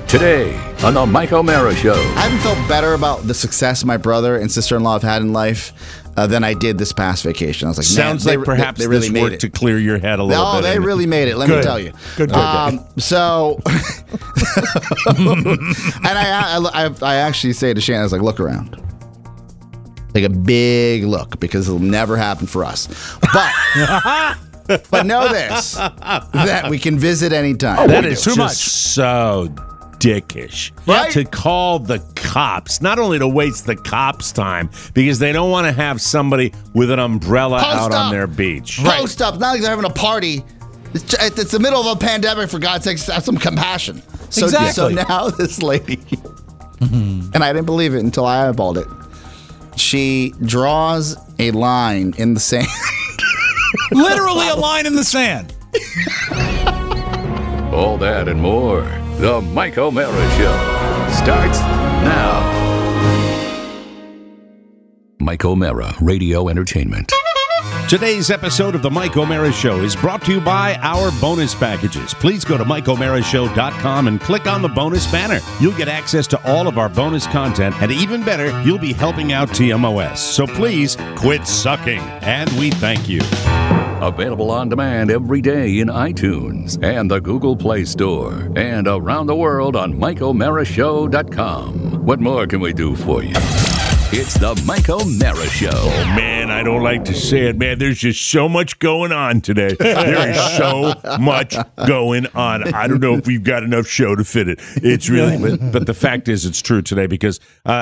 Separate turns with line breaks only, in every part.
Today on the Mike O'Mara Show.
I haven't felt better about the success my brother and sister-in-law have had in life than I did this past vacation. I was like,
sounds
man,
like perhaps
they really
this
made
worked
it
to clear your head a little bit.
Oh, they really made it. Let me tell you.
Good.
So, and I actually say to Shannon, I was like, look around. Take a big look because it'll never happen for us. But know this, that we can visit anytime.
That is
Too
just
much.
so dickish.
Right?
To call the cops, not only to waste the cops' time, because they don't want to have somebody with an umbrella out on their beach.
Post up. Not like they're having a party. It's the middle of a pandemic, for God's sakes, have some compassion. So
Exactly.
now this lady, and I didn't believe it until I eyeballed it, she draws a line in the sand.
Literally a line in the sand.
All that and more. The Mike O'Mara Show starts now. Mike O'Mara Radio Entertainment.
Today's episode of the Mike O'Mara Show is brought to you by our bonus packages. Please go to MikeO'MaraShow.com and click on the bonus banner. You'll get access to all of our bonus content, and even better, you'll be helping out TMOS. So please quit sucking, and we thank you.
Available on demand every day in iTunes and the Google Play Store and around the world on MikeO'MaraShow.com. What more can we do for you? It's the Mike O'Mara Show.
Oh, man, I don't like to say it, man. There's just so much going on today. There is so much going on. I don't know if we've got enough show to fit it. It's really, but the fact is it's true today because,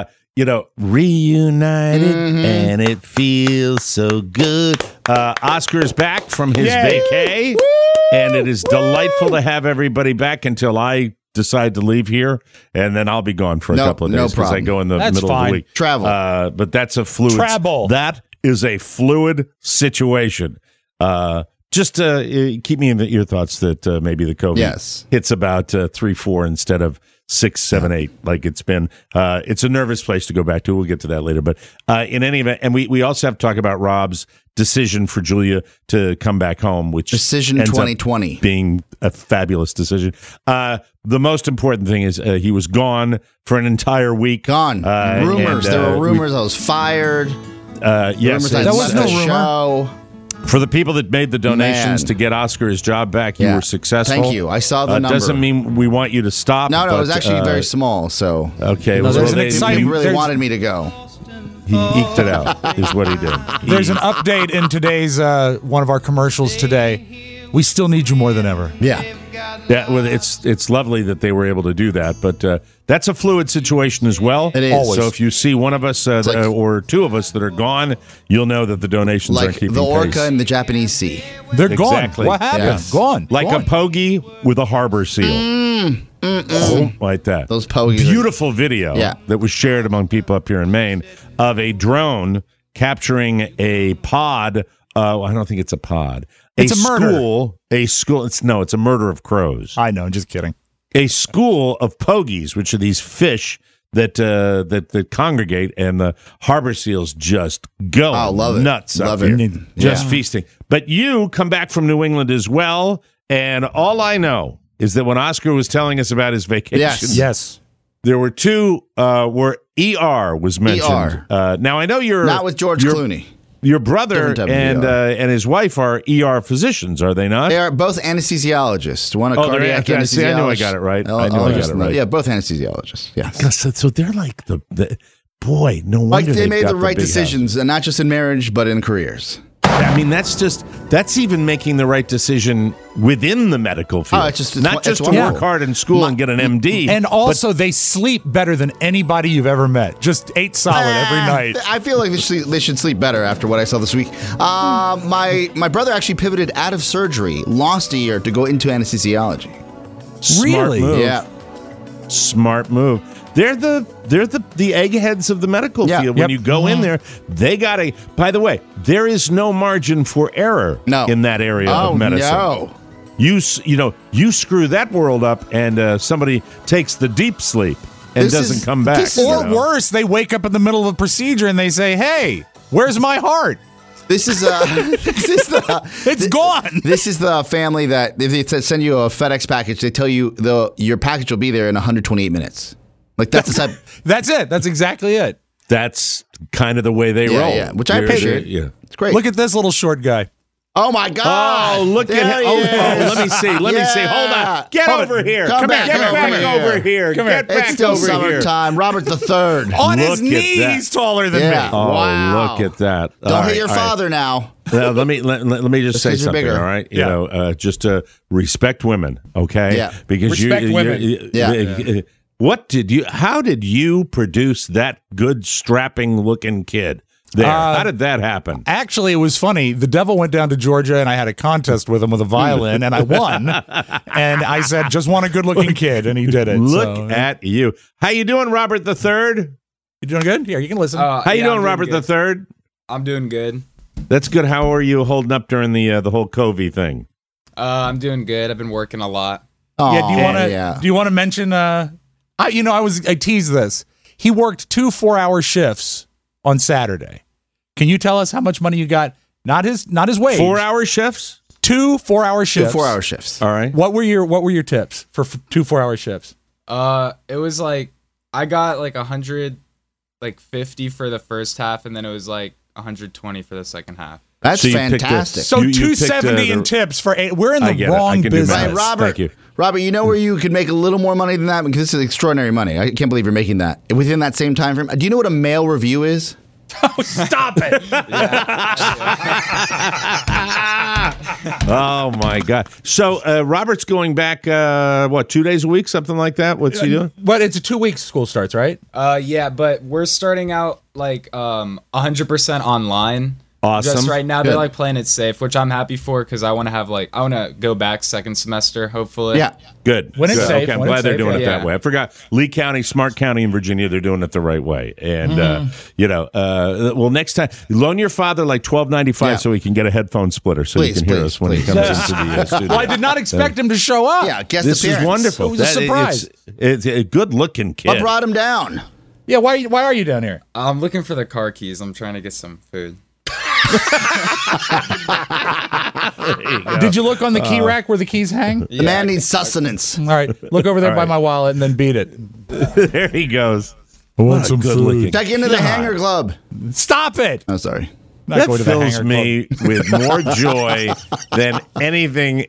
reunited and it feels so good. Oscar is back from his vacay, and it is delightful to have everybody back until I decide to leave here, and then I'll be gone for a couple of days because I go in the middle of the week.
Travel.
But that's a fluid. That is a fluid situation. Just keep me in your thoughts that maybe the COVID hits about 3-4 instead of 6-7-8 like it's been. It's a nervous place to go back to. We'll get to that later. But in any event, and we also have to talk about Rob's decision for Julia to come back home, which
Decision
ends up
2020
being a fabulous decision. The most important thing is he was gone for an entire week.
Gone. Rumors. There were rumors I was fired.
Yes,
Rumors
That was no rumor.
show.
For the people that made the donations to get Oscar his job back, you were successful.
Thank you. I saw the number.
Doesn't mean we want you to stop.
No,
but,
it was actually very small. So
okay.
No, there's an
he
exciting-
really
there's-
wanted me to go.
He eked it out, is what he did.
There's an update in today's one of our commercials today. We still need you more than ever.
Yeah.
Yeah, well, it's lovely that they were able to do that, but that's a fluid situation as well.
It is.
Always. So if you see one of us or two of us that are gone, you'll know that the donations aren't
Like
keeping
the orca
pace.
in the Japanese Sea.
They're
Exactly.
gone. What happened?
Yes.
Gone.
Like
Gone.
a pogie with a harbor seal. Like that.
Those pogies.
Beautiful video
Yeah.
that was shared among people up here in Maine of a drone capturing a pod. I don't think it's a pod.
It's a murder.
School. It's a murder of crows.
I know. Just kidding.
A school of pogies, which are these fish that congregate, and the harbor seals just go
love it.
nuts
Love
up
it.
here, just feasting. But you come back from New England as well, and all I know is that when Oscar was telling us about his vacation,
Yes.
there were two where ER was mentioned. Now I know you're
Not with George Clooney.
Your brother
Different type of
and his wife are ER physicians, are they not?
They are both anesthesiologists. One a
they're
cardiac
anesthesiologists. See, I knew I
anesthesiologist.
got it right. I knew I got it right.
Yeah, both anesthesiologists. Yeah.
So they're like the boy. No wonder
Like they
they've
made
got
the right
big
decisions, and not just in marriage, but in careers.
I mean, that's even making the right decision within the medical field.
It's
not just to
wonderful.
work hard in school and get an MD.
And also, they sleep better than anybody you've ever met. Just 8 solid every night.
I feel like they should sleep better after what I saw this week. My brother actually pivoted out of surgery, lost a year to go into anesthesiology.
Really?
Smart move.
Yeah.
Smart move. They're the eggheads of the medical field. When you go in there, they got a. By the way, there is no margin for error in that area of medicine.
No.
You screw that world up, and somebody takes the deep sleep and doesn't come back.
Or worse, they wake up in the middle of a procedure and they say, "Hey, where's my heart?"
This is
it's gone.
This is the family that if they send you a FedEx package, they tell you your package will be there in 128 minutes. Like that's the type.
That's it. That's exactly it.
That's kind of the way they roll.
Yeah, which I appreciate.
Yeah,
it's great.
Look at this little short guy.
Oh my God!
Oh, look at him! Let me see. Let me see. Hold on. Get over here. Come back over here. Get back
it's still
over here.
summertime. Robert III.
On his knee, he's taller than me.
Oh,
wow.
Look at that.
Don't hit your father now.
Let me just say something. All right, you know, just to respect women. Okay.
Yeah.
Because
respect women.
How did you produce that good strapping looking kid? There. How did that happen?
Actually, it was funny. The devil went down to Georgia, and I had a contest with him with a violin, and I won. And I said, "Just want a good-looking kid," and he did it.
Look at you. How you doing, Robert III?
You doing good? Here, you can listen.
How you doing, Robert III?
I'm doing good.
That's good. How are you holding up during the whole COVID thing?
I'm doing good. I've been working a lot.
Do you want to mention? I teased this. He worked 2 4-hour shifts on Saturday. Can you tell us how much money you got? Not his wage.
4-hour shifts?
2 4-hour shifts.
2 4-hour shifts.
All right.
What were your tips for 2 4-hour shifts?
It was like I got like 150 for the first half, and then it was like 120 for the second half.
That's fantastic.
So 270 in tips for 8. We're in the wrong business.
Right, Robert,
thank you.
Robert, you know where you could make a little more money than that? Because this is extraordinary money. I can't believe you're making that within that same time frame. Do you know what a mail review is?
Oh, stop it.
Oh, my God. So Robert's going back, 2 days a week, something like that? What's he doing?
But it's a 2 weeks school starts, right?
Yeah, but we're starting out like 100% online.
Awesome.
Just right now, they're like playing it safe, which I'm happy for because I want to go back second semester, hopefully.
Yeah.
Good.
When it's safe.
Okay, I'm glad they're doing it that way. I forgot Lee County, Smart County in Virginia, they're doing it the right way. And, next time, loan your father like $12.95 so he can get a headphone splitter so he can hear us when he comes into the studio.
Well, I did not expect him to show up.
Yeah, guest
this
appearance.
Is wonderful.
It was a surprise.
It's a good-looking kid.
What brought him down?
Yeah, why are you down here?
I'm looking for the car keys. I'm trying to get some food.
Did you look on the key rack where the keys hang?
The man needs sustenance.
All right, look over there by my wallet and then beat it.
There he goes.
I want some food.
Check into the Hanger Club.
Stop it.
Oh, sorry.
That fills me with more joy than anything.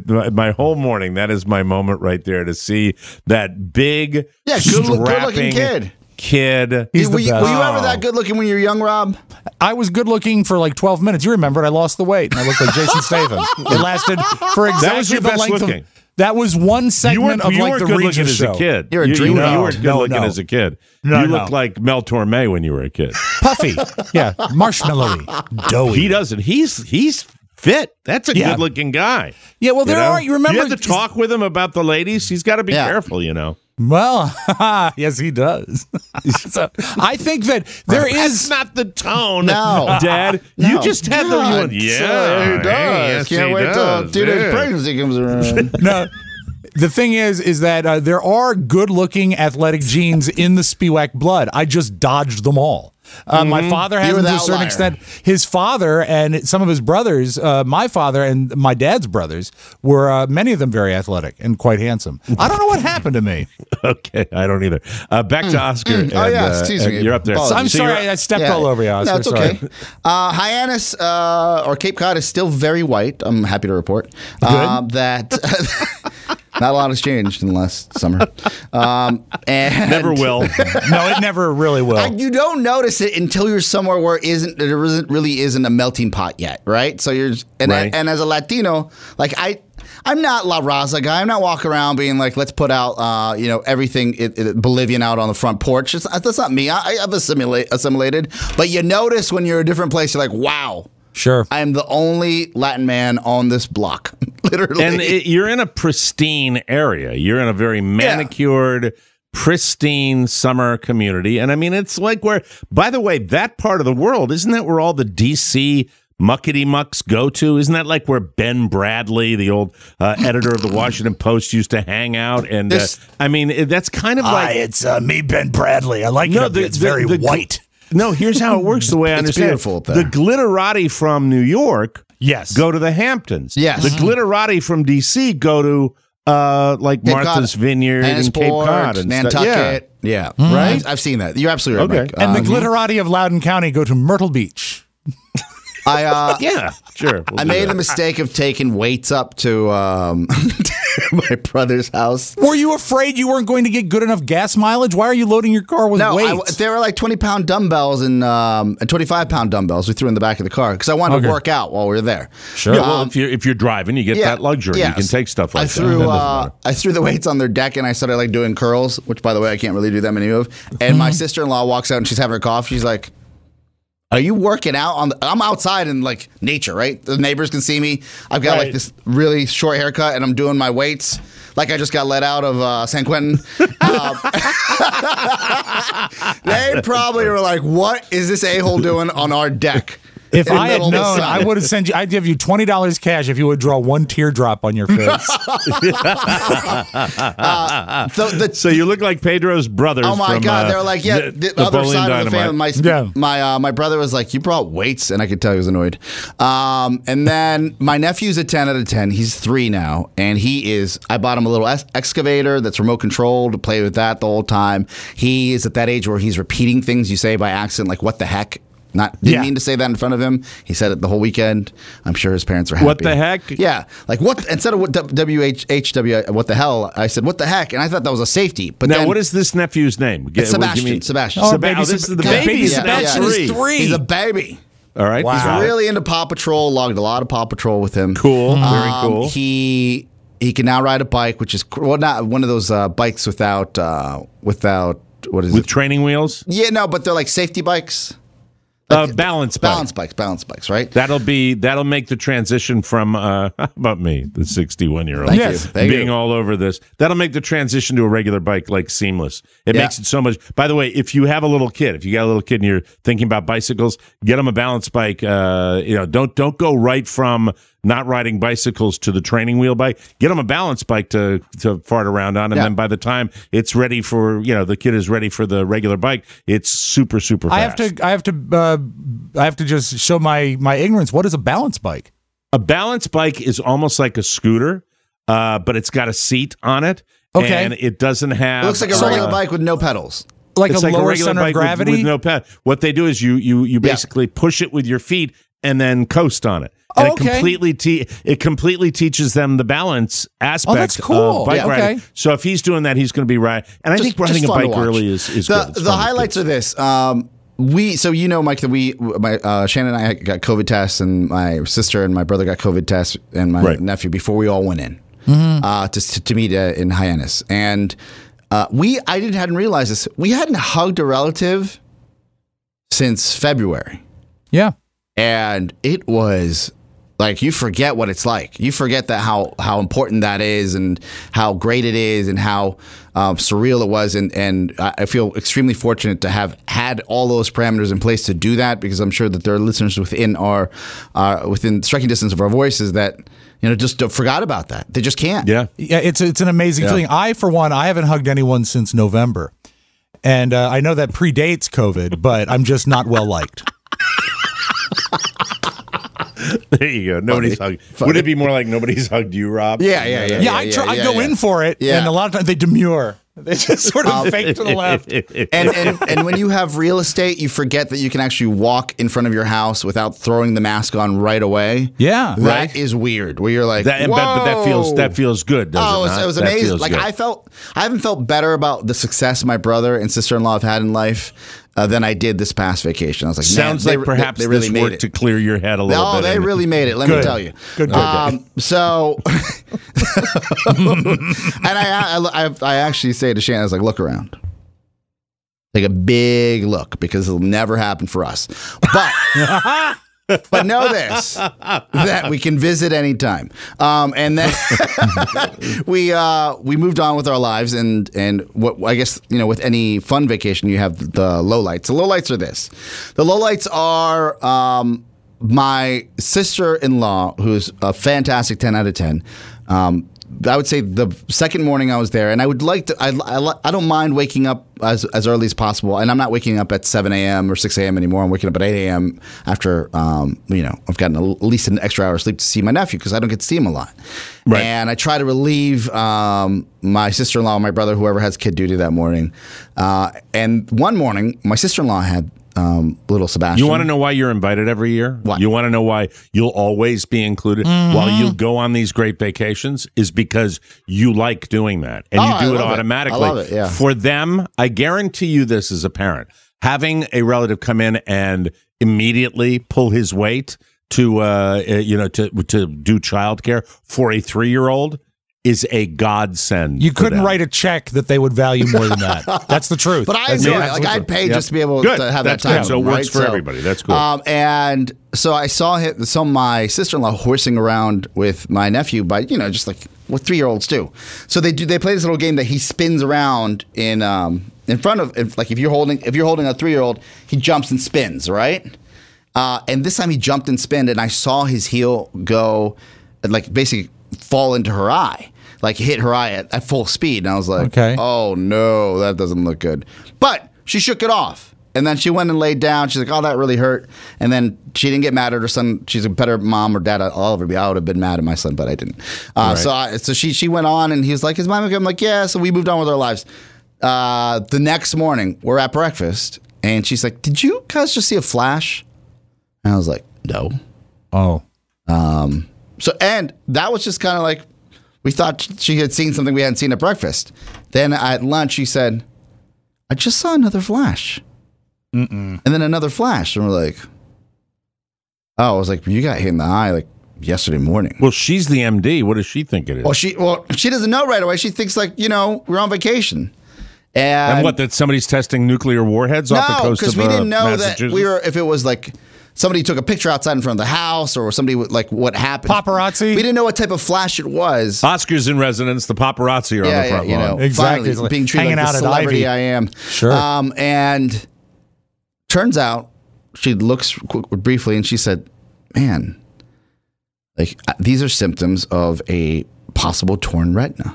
My whole morning, that is my moment right there to see that big,
good-looking kid.
He's
were you ever that good looking when you were young, Rob?
I was good looking for like 12 minutes. You remember it? I lost the weight and I looked like Jason Statham. It lasted for exactly
that was your
the
best
length
looking.
That was one segment of like the Regis show.
As a kid.
You're a dreamer.
You weren't good looking as a kid.
No,
you looked like Mel Torme when you were a kid.
Puffy. Yeah. Marshmallowy. Doughy.
He doesn't. He's fit. That's a good looking guy.
Yeah, well, you remember.
You had to talk with him about the ladies. He's got to be careful, you know.
Well, yes, he does. So I think that
That's not the tone, Dad.
No.
You just had the one. Yeah,
he does. Can't wait till teenage pregnancy comes around.
No. The thing is that there are good-looking athletic genes in the Spiewak blood. I just dodged them all. My father has them to a certain extent. His father and some of his brothers, my father and my dad's brothers, were many of them very athletic and quite handsome. I don't know what happened to me.
Okay, I don't either. Back to Oscar.
Excuse me.
You're up there.
So
I'm sorry, I stepped all over you, Oscar.
No, it's okay. Hyannis or Cape Cod is still very white. I'm happy to report that. Not a lot has changed in the last summer. And
never will.
No, it never really will.
You don't notice it until you're somewhere where there really isn't a melting pot yet, right? So and as a Latino, like I'm not La Raza guy. I'm not walking around being like, let's put out, everything Bolivian out on the front porch. That's not me. I've assimilated. But you notice when you're a different place, you're like, wow.
Sure.
I am the only Latin man on this block, literally.
And you're in a pristine area. You're in a very manicured, pristine summer community. And I mean, it's like by the way, that part of the world, isn't that where all the DC muckety mucks go to? Isn't that like where Ben Bradley, the old editor of the Washington Post, used to hang out? And I mean, that's kind of like
it's me, Ben Bradley. I like it. It's very white.
No, here's how it works. The way I understand
it's beautiful.
The glitterati from New York, go to the Hamptons.
Yes,
the glitterati from DC go to like Cape Martha's Cod, Vineyard and Cape Cod and
Nantucket. Yeah. Right. I've seen that. You're absolutely right.
Okay.
And the glitterati of Loudoun County go to Myrtle Beach.
Yeah, sure.
I made the mistake of taking weights up to my brother's house.
Were you afraid you weren't going to get good enough gas mileage? Why are you loading your car with weights?
They were like 20-pound dumbbells and 25-pound dumbbells we threw in the back of the car because I wanted to work out while we were there.
Sure. Yeah, well, if you're driving, you get that luxury. Yes. You can take stuff like that.
I threw the weights on their deck and I started like doing curls, which by the way I can't really do that many of. And my sister-in-law walks out and she's having her coffee. She's like, "Are you working out I'm outside in like nature, right? The neighbors can see me. I've got like this really short haircut and I'm doing my weights like I just got let out of San Quentin." They probably were like, "What is this a-hole doing on our deck?"
If I had known, I would have sent you. I'd give you $20 cash if you would draw one teardrop on your face.
So you look like Pedro's brothers.
Oh my God! They're like, the other side of the family. My brother was like, "You brought weights," and I could tell he was annoyed. And then my nephew's a 10 out of 10. He's 3 now, and he is. I bought him a little excavator that's remote controlled to play with that the whole time. He is at that age where he's repeating things you say by accident, like "What the heck." Didn't mean to say that in front of him. He said it the whole weekend. I'm sure his parents are happy.
What the heck?
Yeah. Like what? Instead of what WHW, what the hell? I said what the heck, and I thought that was a safety. But
now, what is this nephew's name?
Sebastian.
This is the baby.
Sebastian is 3.
He's a baby.
All right.
Wow. He's really into Paw Patrol. Logged a lot of Paw Patrol with him.
Cool. Very cool.
He can now ride a bike, which is not one of those bikes without what is it?
With training wheels?
Yeah, no, but they're like safety bikes.
Balance
bikes, right?
That'll make the transition from how about me, the 61-year-old,
being
all over this. That'll make the transition to a regular bike like seamless. It makes it so much. By the way, if you have a little kid, and you're thinking about bicycles, get them a balance bike. Don't go right from not riding bicycles to the training wheel bike. Get them a balance bike to fart around on, and then by the time it's ready for the kid is ready for the regular bike, it's super super fast.
I have to just show my ignorance. What is a balance bike?
A balance bike is almost like a scooter, but it's got a seat on it.
Okay,
and it doesn't have.
It looks like a regular bike with no pedals.
It's like a lower center of gravity
with no pedal. What they do is you basically push it with your feet and then coast on it. And it completely teaches them the balance aspect of bike riding. So if he's doing that, he's going to be right. And I think riding a bike early is good.
The highlights are this. Mike, that Shannon and I got COVID tests, and my sister and my brother got COVID tests, and my nephew before we all went in to meet in Hyannis. And I hadn't realized this. We hadn't hugged a relative since February.
Yeah.
And it was like, you forget what it's like. You forget that how important that is, and how great it is, and how surreal it was. And I feel extremely fortunate to have had all those parameters in place to do that, because I'm sure that there are listeners within within striking distance of our voices that just forgot about that. They just can't.
Yeah. It's an amazing feeling. I, for one, I haven't hugged anyone since November, and I know that predates COVID, but I'm just not well liked.
There you go. Nobody's hugged. Would it be more like nobody's hugged you, Rob?
Yeah.
I go in for it, and a lot of times they demur. They just sort of fake to the left.
And when you have real estate, you forget that you can actually walk in front of your house without throwing the mask on right away.
Yeah,
that is weird. Where you're like,
whoa. But that feels good. Doesn't it?
It was amazing. Like I haven't felt better about the success my brother and sister-in-law have had in life than I did this past vacation. I was like,
sounds like perhaps they really made it to clear your head a little bit.
Oh, they really made it. Let me tell you.
Good.
So, and I actually say to Shannon, I was like, look around. Take a big look, because it'll never happen for us. But know this, that we can visit anytime. And then we moved on with our lives, and what I guess, with any fun vacation, you have the lowlights. The lowlights are this. The lowlights are my sister-in-law, who's a fantastic 10 out of 10, I would say the second morning I was there, and I would like to. I don't mind waking up as early as possible, and I'm not waking up at 7 a.m. or 6 a.m. anymore. I'm waking up at 8 a.m. after I've gotten at least an extra hour of sleep to see my nephew because I don't get to see him a lot. Right. And I try to relieve my sister-in-law, my brother, whoever has kid duty that morning. And one morning, my sister-in-law had little Sebastian.
You want to know why you're invited every year?
What?
You want to know why you'll always be included while you go on these great vacations? Is because you like doing that and you do it automatically.
I love it, yeah.
For them, I guarantee you this as a parent. Having a relative come in and immediately pull his weight to do childcare for a 3-year-old is a godsend.
You couldn't write a check that they would value more than that. That's the truth.
But I enjoy it. Like, I'd pay just to be able to have that time.
Good. So it works for everybody. That's cool.
And so I saw my sister-in-law horsing around with my nephew by, just like what 3-year-olds do. So they play this little game that he spins around in front of, like if you're holding a 3-year-old, he jumps and spins, right? And this time he jumped and spinned, and I saw his heel go, like basically fall into her eye, like hit her eye at full speed. And I was like, okay. Oh no, that doesn't look good. But she shook it off. And then she went and laid down. She's like, oh, that really hurt. And then she didn't get mad at her son. She's a better mom or dad. I would have been mad at my son, but I didn't. Right. So she went on, and he was like, is mom okay? I'm like, yeah. So we moved on with our lives. The next morning, we're at breakfast, and she's like, did you guys just see a flash? And I was like, no.
Oh.
So, and that was just kind of like, we thought she had seen something we hadn't seen at breakfast. Then at lunch, she said, I just saw another flash. And then another flash. And we're like, oh, I was like, you got hit in the eye like yesterday morning.
Well, she's the MD. What does she think it is?
Well, she doesn't know right away. She thinks like, we're on vacation.
And what, that somebody's testing nuclear warheads off the coast of Massachusetts?
No, because we didn't know that if it was like, somebody took a picture outside in front of the house, or somebody like what happened.
Paparazzi.
We didn't know what type of flash it was.
Oscars in residence. The paparazzi are on the front lawn.
Exactly.
Finally, being treated like the celebrity I am.
Sure.
And turns out she looks briefly and she said, "Man, like these are symptoms of a possible torn retina."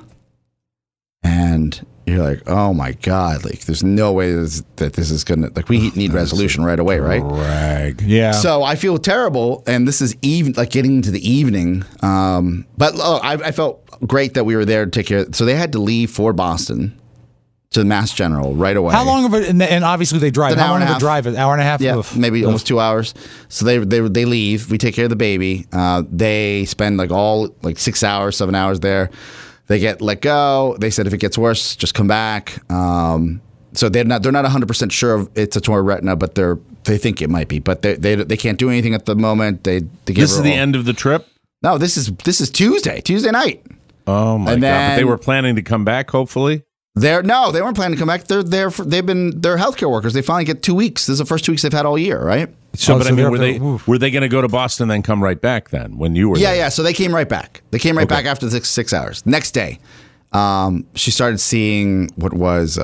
And you're like, oh my God, like there's no way that this is going to, like we need resolution right away, right?
Yeah.
So I feel terrible, and this is getting into the evening. But I felt great that we were there to take care. So they had to leave for Boston to Mass General right away.
How long of it, and obviously they drive, how long of a drive? An hour and a half?
Yeah, maybe almost 2 hours. So they leave, we take care of the baby. They spend like 6 hours, 7 hours there. They get let go. They said if it gets worse, just come back. So they're not 100% sure if it's a torn retina, but they think it might be. But they can't do anything at the moment. This
is the end of the trip?
No, this is Tuesday night.
Oh my God! But they were planning to come back, hopefully.
They weren't planning to come back. They're healthcare workers. They finally get 2 weeks. This is the first 2 weeks they've had all year, right?
So, were they going to go to Boston then come right back then when you were there?
Yeah. So they came right back. They came right back after 6 hours. Next day, she started seeing what was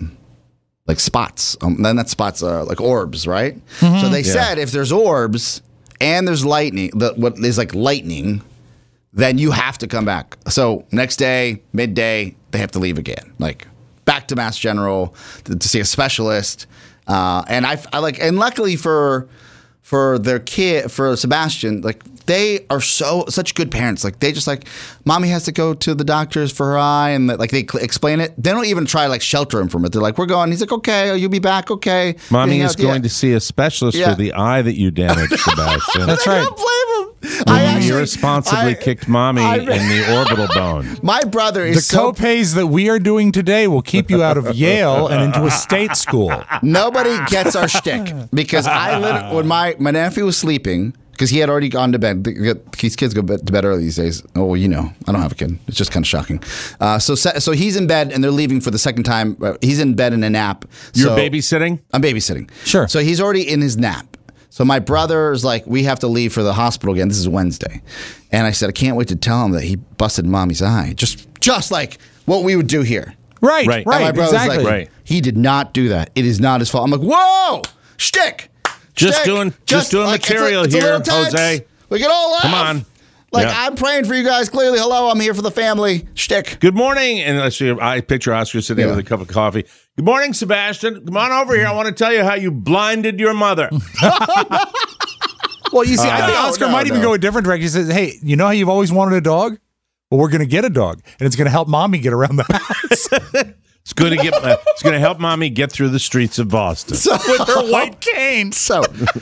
like spots. Then that spots are like orbs, right? Mm-hmm. So they said if there's orbs and there's lightning, what is like lightning, then you have to come back. So next day, midday, they have to leave again, like back to Mass General to see a specialist. And and luckily for their kid, for Sebastian, like they are such good parents. Like they just like, mommy has to go to the doctors for her eye, and like they explain it. They don't even try to like shelter him from it. They're like, we're going. He's like, okay, you'll be back. Okay,
mommy is going to see a specialist for the eye that you damaged, Sebastian.
That's right. I don't blame him.
You irresponsibly kicked mommy in the orbital bone.
My brother is
the copays that we are doing today will keep you out of Yale and into a state school.
Nobody gets our shtick because when my nephew was sleeping, because he had already gone to bed. These kids go to bed early these days. Oh, well, I don't have a kid. It's just kind of shocking. So he's in bed, and they're leaving for the second time. He's in bed in a nap.
You're babysitting?
I'm babysitting.
Sure.
So he's already in his nap. So my brother's like, we have to leave for the hospital again. This is Wednesday. And I said, I can't wait to tell him that he busted mommy's eye. Just like what we would do here.
Right.
And my brother's
exactly.
like, he did not do that. It is not his fault. I'm like, whoa, shtick.
Just doing material
it's
here,
Jose. We can all laugh.
Come on.
Like, I'm praying for you guys. Clearly, hello, I'm here for the family. Shtick.
Good morning. And I picture Oscar sitting there with a cup of coffee. Good morning, Sebastian. Come on over here. I want to tell you how you blinded your mother.
Well, you see, I think Oscar might even go a different direction. He says, hey, you know how you've always wanted a dog? Well, we're going to get a dog, and it's going to help Mommy get around the house.
It's going to help Mommy get through the streets of Boston
with her white cane.
So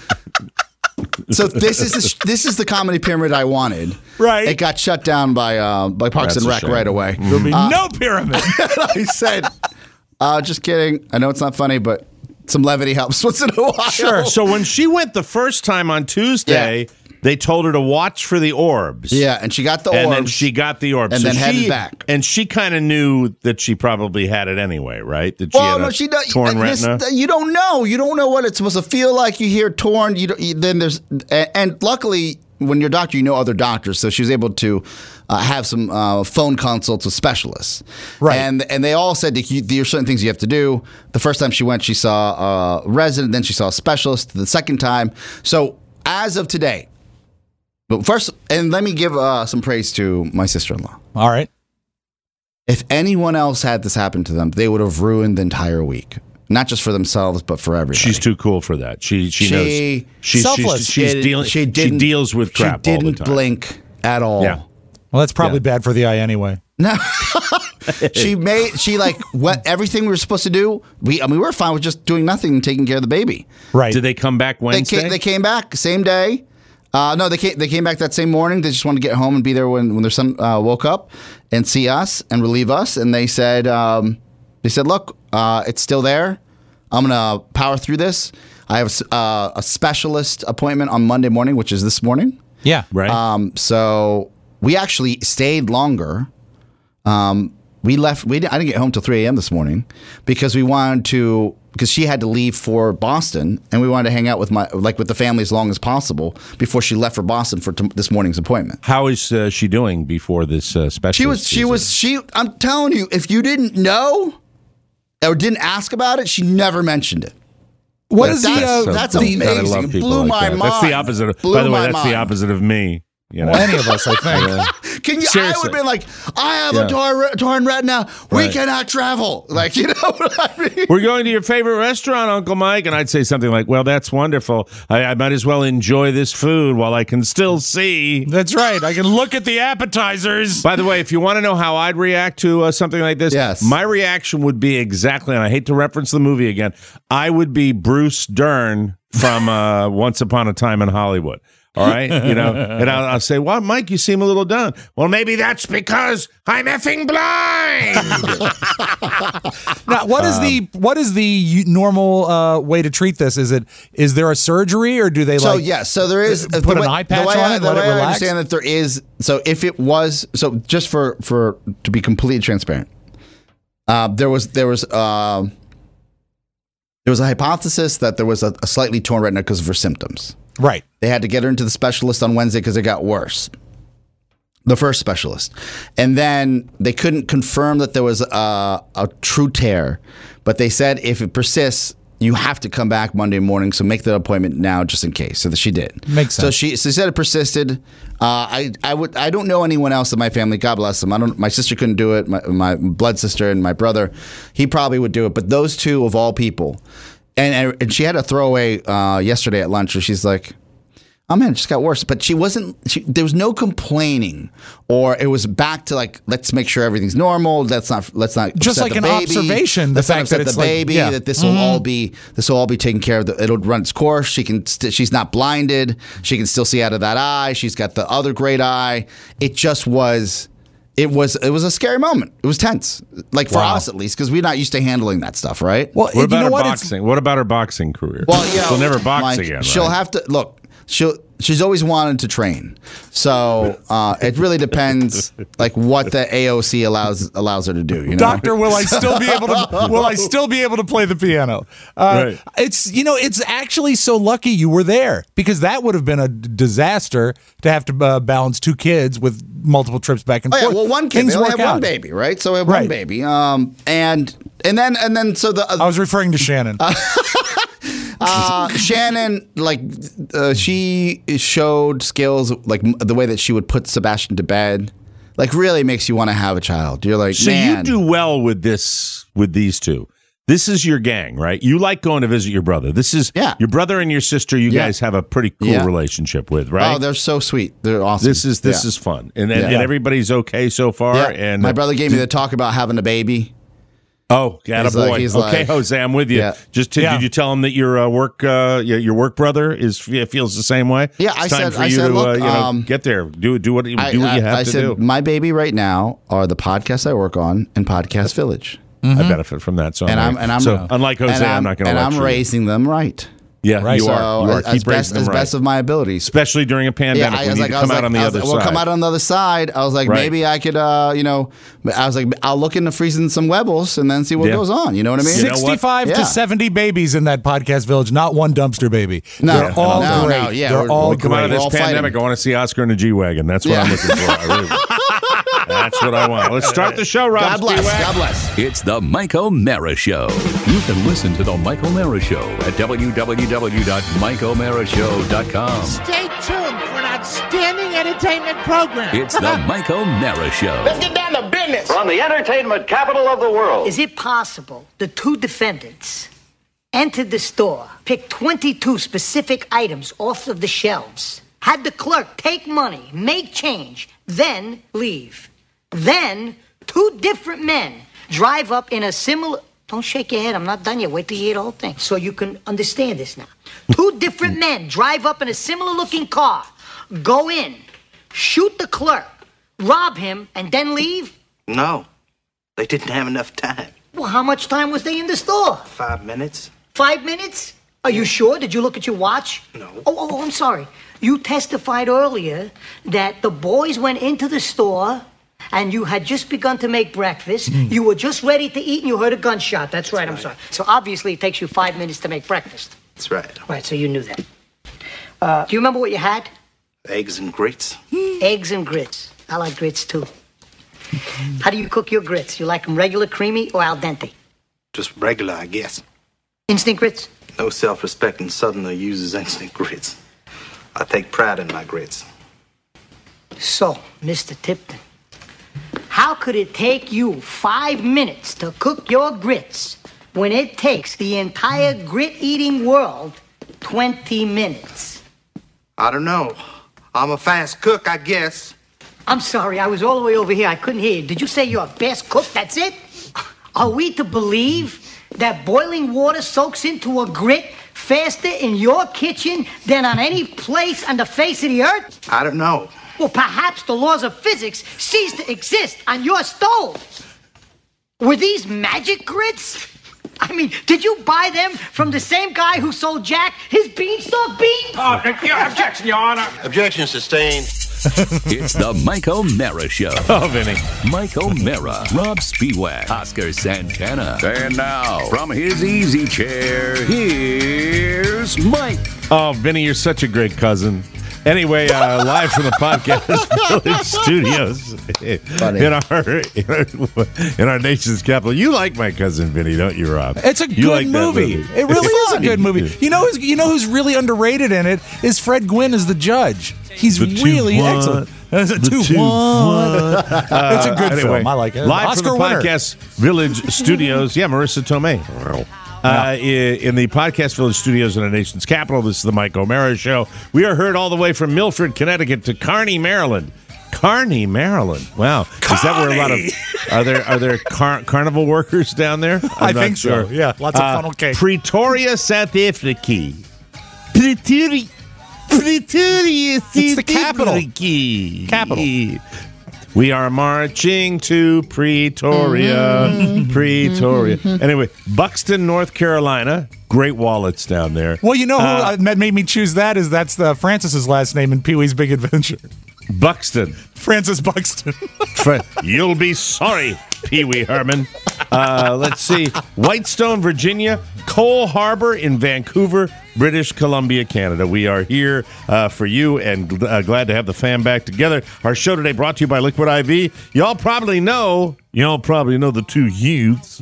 this is the comedy pyramid I wanted.
Right.
It got shut down by Parks and Rec right away.
There'll be no pyramid.
I said, just kidding. I know it's not funny, but some levity helps once in a while.
Sure. So when she went the first time on Tuesday, they told her to watch for the orbs.
Yeah, and she got the orbs.
And then she got the orbs.
And then headed back.
And she kind of knew that she probably had it anyway, right? That she had torn retina?
You don't know. You don't know what it's supposed to feel like. You hear torn. And luckily, when you're a doctor, you know other doctors. So she was able to have some phone consults with specialists.
Right.
And they all said there are certain things you have to do. The first time she went, she saw a resident. Then she saw a specialist. The second time. So as of today, but first, and let me give some praise to my sister-in-law.
All right.
If anyone else had this happen to them, they would have ruined the entire week. Not just for themselves, but for everybody.
She's too cool for that. She knows. She's
selfless.
She deals with crap all the time.
She didn't blink at all.
Yeah.
Well, that's probably bad for the eye anyway.
No. What everything we were supposed to do. We were fine with just doing nothing and taking care of the baby.
Right.
Did they come back Wednesday?
They came back same day. No, they came back that same morning. They just wanted to get home and be there when their son woke up and see us and relieve us. And they said, look, it's still there. I'm gonna power through this. I have a specialist appointment on Monday morning, which is this morning.
Yeah,
right.
So we actually stayed longer. We left. I didn't get home till 3 a.m. this morning because we wanted to. Because she had to leave for Boston, and we wanted to hang out with with the family as long as possible before she left for Boston for this morning's appointment.
How is she doing before this specialist?
I'm telling you, if you didn't know or didn't ask about it, she never mentioned it.
That's
amazing. It blew my mind.
That's the opposite. By the way, that's the opposite of me. You know?
Well, any of us, I think.
Can you? I would have been like, I have a torn retina. We cannot travel. Like, you know what I mean?
We're going to your favorite restaurant, Uncle Mike, and I'd say something like, "Well, that's wonderful. I might as well enjoy this food while I can still see."
That's right. I can look at the appetizers.
By the way, if you want to know how I'd react to something like this, my reaction would be exactly. And I hate to reference the movie again. I would be Bruce Dern from Once Upon a Time in Hollywood. All right, and I'll say, "Well, Mike, you seem a little down." Well, maybe that's because I'm effing blind.
Now, what is the normal way to treat this? Is there a surgery, or do they
so there is
put an eye patch on it?
The way
I
understand that there is. So if it was just for to be completely transparent, there was a hypothesis that there was a slightly torn retina because of her symptoms.
Right.
They had to get her into the specialist on Wednesday because it got worse. The first specialist. And then they couldn't confirm that there was a true tear. But they said if it persists, you have to come back Monday morning. So make that appointment now just in case. So that she did.
Makes sense.
So she said it persisted. I don't know anyone else in my family. God bless them. My sister couldn't do it. My blood sister and my brother, he probably would do it. But those two of all people. And she had a throwaway yesterday at lunch where she's like, "Oh man, it just got worse." But there was no complaining, or it was back to like, let's make sure everything's normal. Let's not
just like an observation. The fact that it's
the baby, that this will all be taken care of. It'll run its course. She's not blinded. She can still see out of that eye. She's got the other great eye. It just was. It was a scary moment. It was tense, like for us at least, because we're not used to handling that stuff, right?
Well,
what about her boxing? What about her boxing career?
Well,
she'll never box again. Right?
She'll have to look. She's always wanted to train, so it really depends, like what the AOC allows her to do. You know?
Doctor, will I still be able to? Will I still be able to play the piano?
Right.
It's actually so lucky you were there, because that would have been a disaster to have to balance two kids with multiple trips back and forth.
Yeah, well, one kid. They only have one baby, right? So we have one baby. And then so the.
I was referring to Shannon.
Shannon, like, she showed skills, like the way that she would put Sebastian to bed, like really makes you want to have a child. You're like,
so
man.
You do well with these two. This is your gang, right? You like going to visit your brother. This is your brother and your sister. You guys have a pretty cool relationship with, right?
Oh, they're so sweet. They're awesome.
This is fun, and everybody's okay so far.
Yeah.
And
my brother gave me the talk about having a baby.
Oh, attaboy.
He's
okay,
like,
Jose, I'm with you.
Yeah.
Did you tell him that your work brother feels the same way?
Yeah,
it's time for you to look, get there. Do what you have to do.
My baby right now are the podcasts I work on and Podcast Village.
I benefit from that. So unlike Jose, I'm not going to.
And I'm raising them right.
Yeah, right. You are. Keep raising them
as
right.
best of my abilities,
especially during a pandemic. We need to come out on the other side.
We'll come out on the other side. I was like, maybe I could, I was like, I'll look into freezing some Webbles and then see what goes on. You know what I mean?
65 to 70 babies in that Podcast Village, not one dumpster baby.
No,
they're all great.
They're
all
great.
Come out of this pandemic. Fighting. I want to see Oscar in a G-Wagon. That's what I'm looking for. I really That's what I want. Let's start the show, Rob.
God bless. God bless.
It's the Mike O'Mara Show. You can listen to the Mike O'Mara Show at www.mikeomarashow.com.
Stay tuned for an outstanding entertainment program.
It's the Mike O'Mara Show.
Let's get down to business.
From the entertainment capital of the world.
Is it possible the two defendants entered the store, picked 22 specific items off of the shelves, had the clerk take money, make change, then leave? Then, two different men drive up in a similar... Don't shake your head. I'm not done yet. Wait till you hear the whole thing so you can understand this now. Two different men drive up in a similar-looking car, go in, shoot the clerk, rob him, and then leave?
No. They didn't have enough time.
Well, how much time was they in the store?
5 minutes.
5 minutes? Are you sure? Did you look at your watch?
No.
Oh, I'm sorry. You testified earlier that the boys went into the store and you had just begun to make breakfast. You were just ready to eat and you heard a gunshot. That's right, I'm sorry. So obviously it takes you 5 minutes to make breakfast.
That's right.
Right, so you knew that. Do you remember what you had?
Eggs and grits.
Eggs and grits. I like grits too. How do you cook your grits? You like them regular, creamy, or al dente?
Just regular, I guess.
Instant grits?
No self-respecting Southerner uses instant grits. I take pride in my grits.
So, Mr. Tipton, how could it take you 5 minutes to cook your grits when it takes the entire grit-eating world 20 minutes?
I don't know. I'm a fast cook, I guess.
I'm sorry, I was all the way over here. I couldn't hear you. Did you say you're a fast cook? That's it? Are we to believe that boiling water soaks into a grit faster in your kitchen than on any place on the face of the earth?
I don't know.
Well, perhaps the laws of physics cease to exist on your stove. Were these magic grits? I mean, did you buy them from the same guy who sold Jack his beanstalk beans?
Objection, Your Honor.
Objection sustained.
It's the Mike O'Mara Show.
Oh, Vinny.
Mike O'Mara, Rob Spiewak, Oscar Santana. And now, from his easy chair, here's Mike.
Oh, Vinny, you're such a great cousin. Anyway, live from the Podcast Village studios in our nation's capital. You like my cousin Vinny, don't you, Rob?
It's a good movie. It really is a good movie. You know who's really underrated in it is Fred Gwynne as the judge. He's really excellent. It's a 2-1. It's a good film. I like it.
Live
Oscar
from the
winner.
Podcast Village studios. Yeah, Marissa Tomei. In the Podcast Village studios in our nation's capital. This is the Mike O'Mara Show. We are heard all the way from Milford, Connecticut to Kearney, Maryland. Kearney, Maryland. Wow. Kearney. Is that where a lot of are there carnival workers down there?
I think so. Yeah, lots of funnel cake.
Pretoria, South Africa. Pretoria,
it's the capital. Capital.
We are marching to Pretoria. Pretoria. Anyway, Buxton, North Carolina. Great wallets down there.
Well, you know who made me choose that is that's Francis's last name in Pee-wee's Big Adventure.
Buxton.
Francis Buxton.
You'll be sorry, Pee-wee Herman. Let's see. Whitestone, Virginia. Cole Harbor in Vancouver. British Columbia, Canada. We are here for you and glad to have the fam back together. Our show today brought to you by Liquid IV. Y'all probably know the two youths.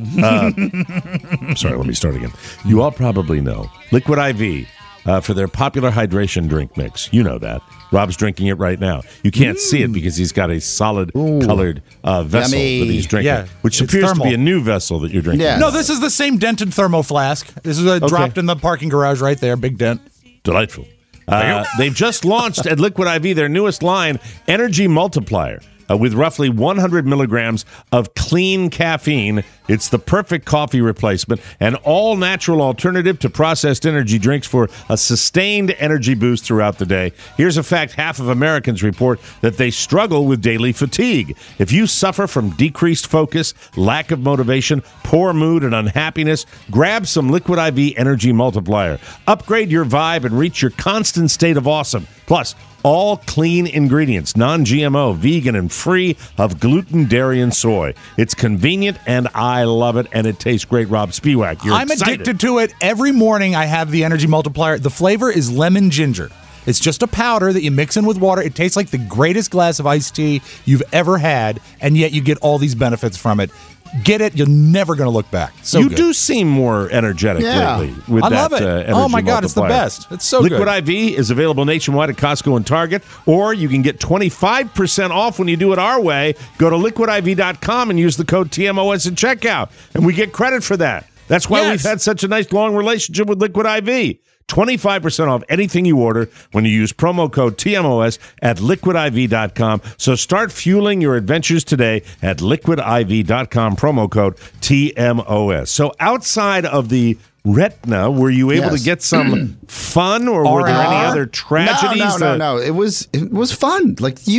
Sorry, let me start again. You all probably know Liquid IV for their popular hydration drink mix. You know that. Rob's drinking it right now. You can't see it because he's got a solid colored vessel that he's drinking, which appears to be a new vessel that you're drinking.
Yeah. No, this is the same dented thermo flask. This is dropped in the parking garage right there. Big dent.
Delightful. They've just launched at Liquid IV their newest line, Energy Multiplier. With roughly 100 milligrams of clean caffeine. It's the perfect coffee replacement, an all-natural alternative to processed energy drinks for a sustained energy boost throughout the day. Here's a fact: half of Americans report that they struggle with daily fatigue. If you suffer from decreased focus, lack of motivation, poor mood, and unhappiness, grab some Liquid IV Energy Multiplier. Upgrade your vibe and reach your constant state of awesome. Plus, all clean ingredients, non-GMO, vegan, and free of gluten, dairy, and soy. It's convenient, and I love it, and it tastes great. Rob Spiewak, I'm
addicted to it. Every morning I have the Energy Multiplier. The flavor is lemon ginger. It's just a powder that you mix in with water. It tastes like the greatest glass of iced tea you've ever had, and yet you get all these benefits from it. Get it. You're never going to look back. So
you
good.
do seem more energetic lately with
I
that
love it.
Energy
my God, it's the best. It's so
Liquid
good.
IV is available nationwide at Costco and Target, or you can get 25% off when you do it our way. Go to liquidiv.com and use the code TMOS at checkout, and we get credit for that. That's why we've had such a nice long relationship with Liquid IV. 25% off anything you order when you use promo code TMOS at liquidiv.com. So start fueling your adventures today at liquidiv.com, promo code TMOS. So outside of the retina, were you able to get some fun, or were there any other tragedies?
No. It was fun.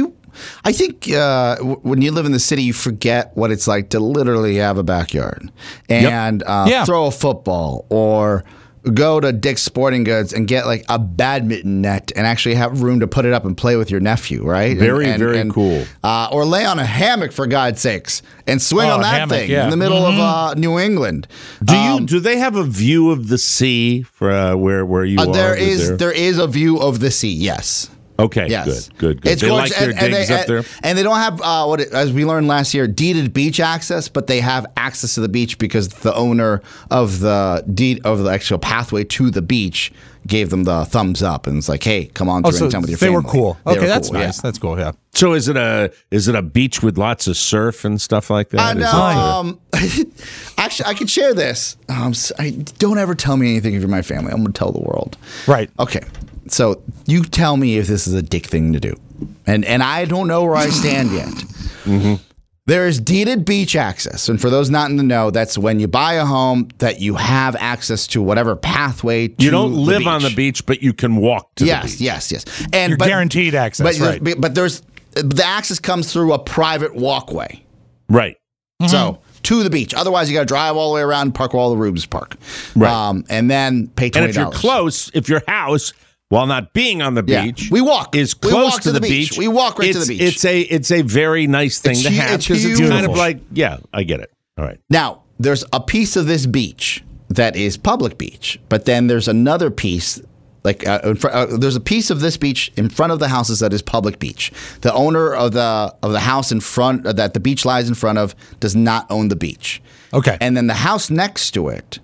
I think when you live in the city, you forget what it's like to literally have a backyard and throw a football or go to Dick's Sporting Goods and get like a badminton net and actually have room to put it up and play with your nephew, right?
Very cool.
Or lay on a hammock, for God's sakes, and swing on that thing in the middle of New England.
Do they have a view of the sea for where you are?
There is a view of the sea, yes.
Okay,
yes.
Good.
It's
they
gorgeous.
like their digs up there?
And they don't have, as we learned last year, deeded beach access, but they have access to the beach because the owner of the actual pathway to the beach gave them the thumbs up and it's like, hey, come on through and time with your family.
They were cool. Okay, that's nice. That's cool, yeah.
So is it a beach with lots of surf and stuff like that?
No. Actually, I could share this. Don't ever tell me anything if you're my family. I'm going to tell the world.
Right.
Okay. So you tell me if this is a dick thing to do. And I don't know where I stand yet. Mm-hmm. There is deeded beach access. And for those not in the know, that's when you buy a home that you have access to whatever pathway to
You don't live
beach.
on the beach, but you can walk to the beach.
Yes.
You're guaranteed access, right.
But the access comes through a private walkway.
Right.
Mm-hmm. So to the beach. Otherwise, you got to drive all the way around, park where all the rooms park.
Right.
And then pay $20.
And if you're close, if your house, while not being on the beach,
we walk.
Is close to the beach.
We walk right to the beach.
It's a very nice thing to have because it's kind of like, I get it. All right.
Now, there's a piece of this beach that is public beach, but then there's another piece. There's a piece of this beach in front of the houses that is public beach. The owner of the house in front that the beach lies in front of does not own the beach.
Okay.
And then the house next to it,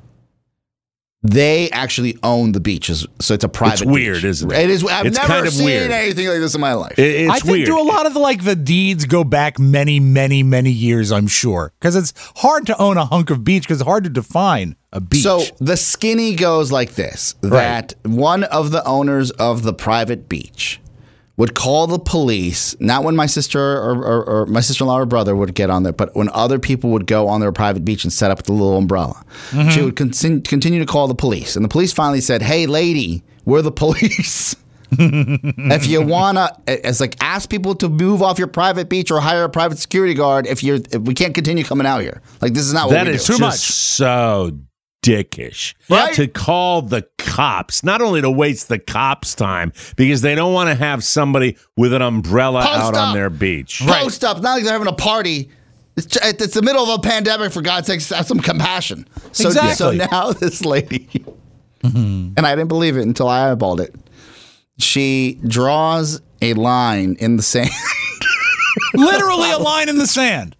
they actually own the beaches, so it's a private.
It's weird,
beach.
Isn't it?
It is. I've never
kind of
seen
weird.
anything like this in my life.
It's
I think
weird.
a lot of the deeds go back many, many, many years. I'm sure because it's hard to own a hunk of beach because it's hard to define a beach.
So the skinny goes like this: that one of the owners of the private beach would call the police, not when my sister or my sister-in-law or brother would get on there, but when other people would go on their private beach and set up the little umbrella. Mm-hmm. She would continue to call the police. And the police finally said, hey, lady, we're the police. If you want to, ask people to move off your private beach or hire a private security guard if we can't continue coming out here. Like, this is not what we do.
That is too much. So dickish,
right?
To call the cops, not only to waste the cops' time because they don't want to have somebody with an umbrella out on their beach.
Post up. Not like they're having a party. It's the middle of a pandemic. For God's sakes, have some compassion. So now this lady and I didn't believe it until I eyeballed it. She draws a line in the sand.
Literally a line in the sand.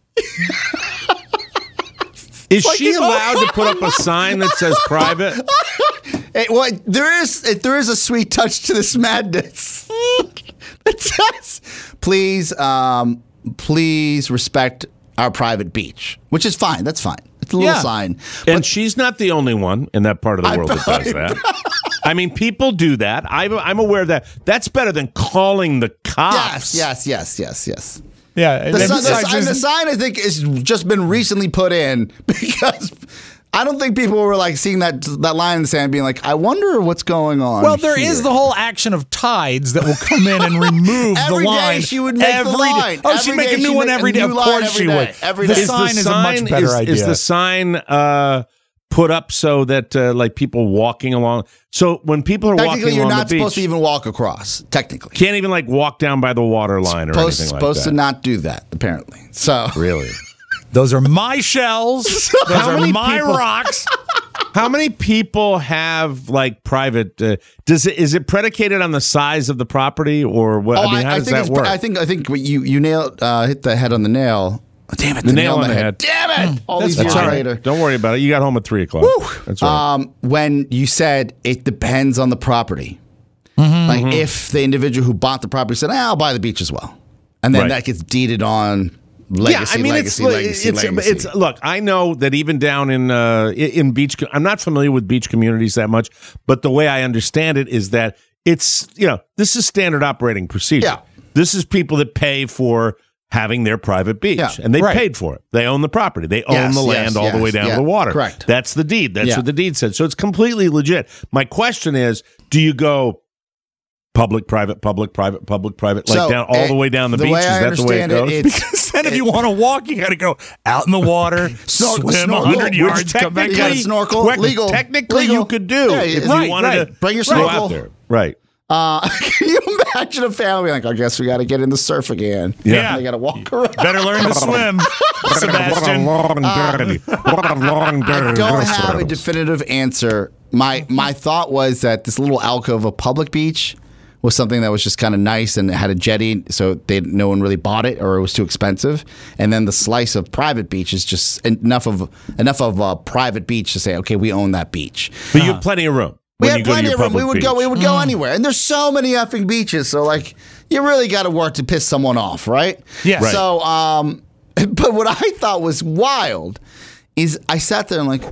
Is she allowed to put up a sign that says private?
There is a sweet touch to this madness. It says, please respect our private beach, which is fine. That's fine. It's a little sign.
And she's not the only one in that part of the world that does that. I mean, people do that. I'm aware of that. That's better than calling the cops.
Yes.
Yeah.
The sign, I think, has just been recently put in because I don't think people were like seeing that line in the sand being like, I wonder what's going on.
Well, there is the whole action of tides that will come in and remove the line.
Every day she would make the line.
Oh, she'd make a new one every day. Of course she would.
The
sign is a much better idea.
Is the sign put up so that like people walking along? So when people are walking along the beach,
you're not supposed to even walk across. Technically,
can't even like walk down by the water line or anything like that.
Supposed to not do that. Apparently, so
really.
Those are my shells. Those are my rocks.
How many people have like private? Is it predicated on the size of the property or what? I mean, how does that work?
I think you nailed hit the head on the nail. Oh, damn it!
The nail on the head.
Damn it! All these
years
later.
Don't worry about it. You got home at 3:00. Woo! That's right.
When you said it depends on the property, like if the individual who bought the property said, "I'll buy the beach as well," and then that gets deeded on. Legacy.
Look, I know that even down in beach, I'm not familiar with beach communities that much, but the way I understand it is that it's, this is standard operating procedure.
Yeah.
This is people that pay for having their private beach, and they paid for it. They own the property. They own the land all the way down to the water.
Correct.
That's the deed. That's what the deed said. So it's completely legit. My question is, do you go public, private, like down all the way down the beach? Is that the way it goes?
Because then if you want to walk, you got to go out in the water, swim 100 yards, come back down.
Snorkel. Legal.
Technically, you could do if you wanted to
bring your
go
snorkel
out there. Right.
Can you imagine a family like, I guess we got to get in the surf again.
Yeah.
They got to walk around.
Better learn to swim, Sebastian.
I don't have a definitive answer. My thought was that this little alcove of public beach was something that was just kind of nice and it had a jetty, so no one really bought it or it was too expensive. And then the slice of private beach is just enough of a private beach to say, okay, we own that beach.
But you have plenty of room.
We had plenty of room. We would go anywhere, and there's so many effing beaches. So like, you really got to work to piss someone off, right?
Yeah.
Right.
So, but what I thought was wild is I sat there and like,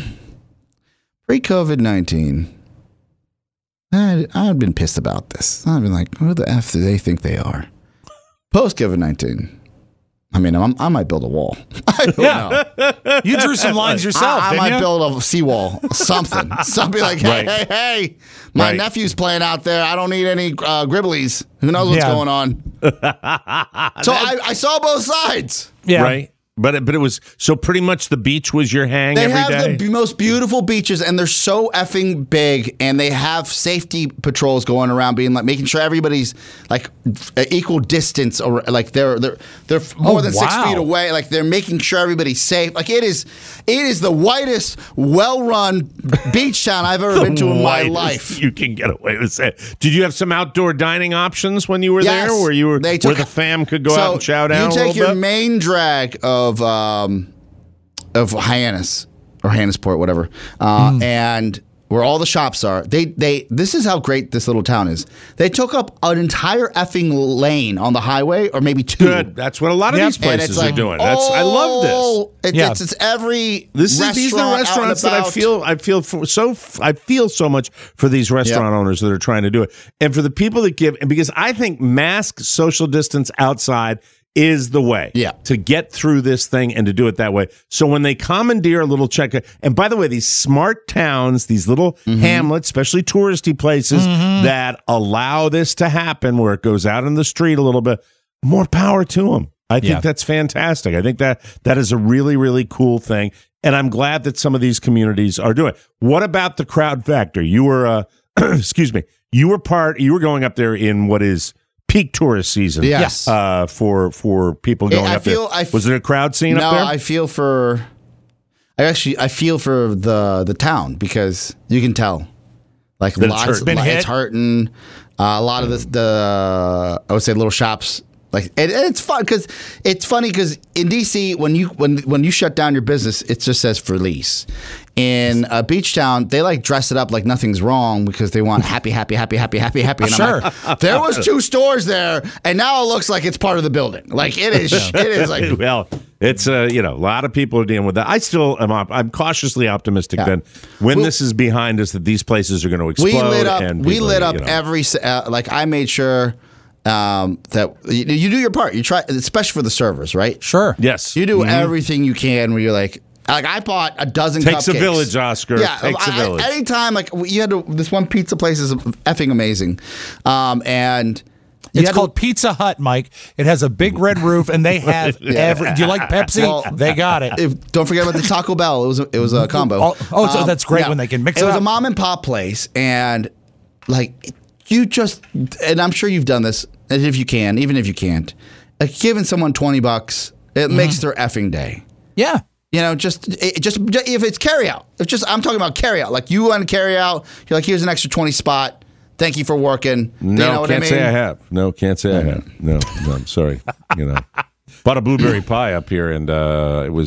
pre-COVID-19. I'd been pissed about this. I'd been like, who the F do they think they are? Post-COVID-19, I mean, I might build a wall. I don't know.
You drew some lines yourself,
I might build a seawall, something. Something like, hey, my nephew's playing out there. I don't need any gribblies. Who knows what's going on? So I saw both sides.
Yeah.
Right. But it was, so pretty much the beach was your hang every day?
They have the most beautiful beaches, and they're so effing big, and they have safety patrols going around being like, making sure everybody's like equal distance, or like they're more than 6 feet away. Like they're making sure everybody's safe. Like it is the whitest, well-run beach town I've ever been to in my life.
You can get away with that. Did you have some outdoor dining options when you were there, where where the fam could go out and chow down?
You take your main drag of Hyannis or Hyannisport, whatever, and where all the shops are. This is how great this little town is. They took up an entire effing lane on the highway, or maybe two.
Good. That's what a lot of these places are doing. I love this.
It's every.
These are the restaurants that I feel so much for these restaurant owners that are trying to do it, and for the people that give. And because I think mask, social distance outside is the way to get through this thing and to do it that way. So when they commandeer a little check, and by the way, these smart towns, these little hamlets, especially touristy places that allow this to happen, where it goes out in the street a little bit, more power to them. I think that's fantastic. I think that is a really, really cool thing. And I'm glad that some of these communities are doing it. What about the crowd factor? You were, you were going up there in what is peak tourist season.
Yes.
For people going up there. Was there a crowd scene up there?
No, I feel for the town, because you can tell. Like it's hurting. A lot of the I would say little shops. Like it's fun because it's funny because in DC when you shut down your business, it just says for lease. In Beach Town, they like dress it up like nothing's wrong because they want happy. And
sure.
I'm like, there was 2 stores there, and now it looks like it's part of the building. Like it is. It is like
well. It's a lot of people are dealing with that. I still am. I'm cautiously optimistic that when this is behind us, that these places are going to explode.
We lit up every like I made sure. That you do your part. You try, especially for the servers, right?
Sure.
Yes.
You do everything you can where you're like I bought a dozen
Takes
cupcakes.
a village, Oscar.
Yeah.
Takes a village.
Anytime, like you had to, this one pizza place is effing amazing. And
it's called Pizza Hut, Mike. It has a big red roof, and they have every. Do you like Pepsi? Well, they got it.
Don't forget about the Taco Bell. It was a combo.
So that's great when they can mix it up.
It was a mom and pop place, and like you just, and I'm sure you've done this. And if you can, even if you can't, like giving someone $20, it makes their effing day.
Yeah.
You know, just if it's carry out. I'm talking about carry out. Like you want to carry out, you're like, here's an extra 20 spot. Thank you for working.
No,
you know what
can't
I mean?
say I have. No, can't say I have. No, I'm sorry. Bought a blueberry pie up here, and it was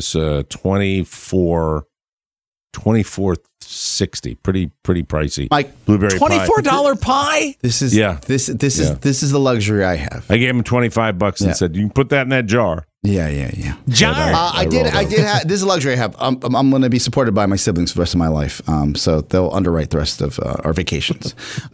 $24.60. Pretty pricey.
Like
blueberry
$24 pie.
This is this is the luxury I have.
I gave him $25 and said, "You can put that in that jar."
Yeah.
Jar.
I did have. This is a luxury I have. I'm going to be supported by my siblings for the rest of my life. So they'll underwrite the rest of our vacations.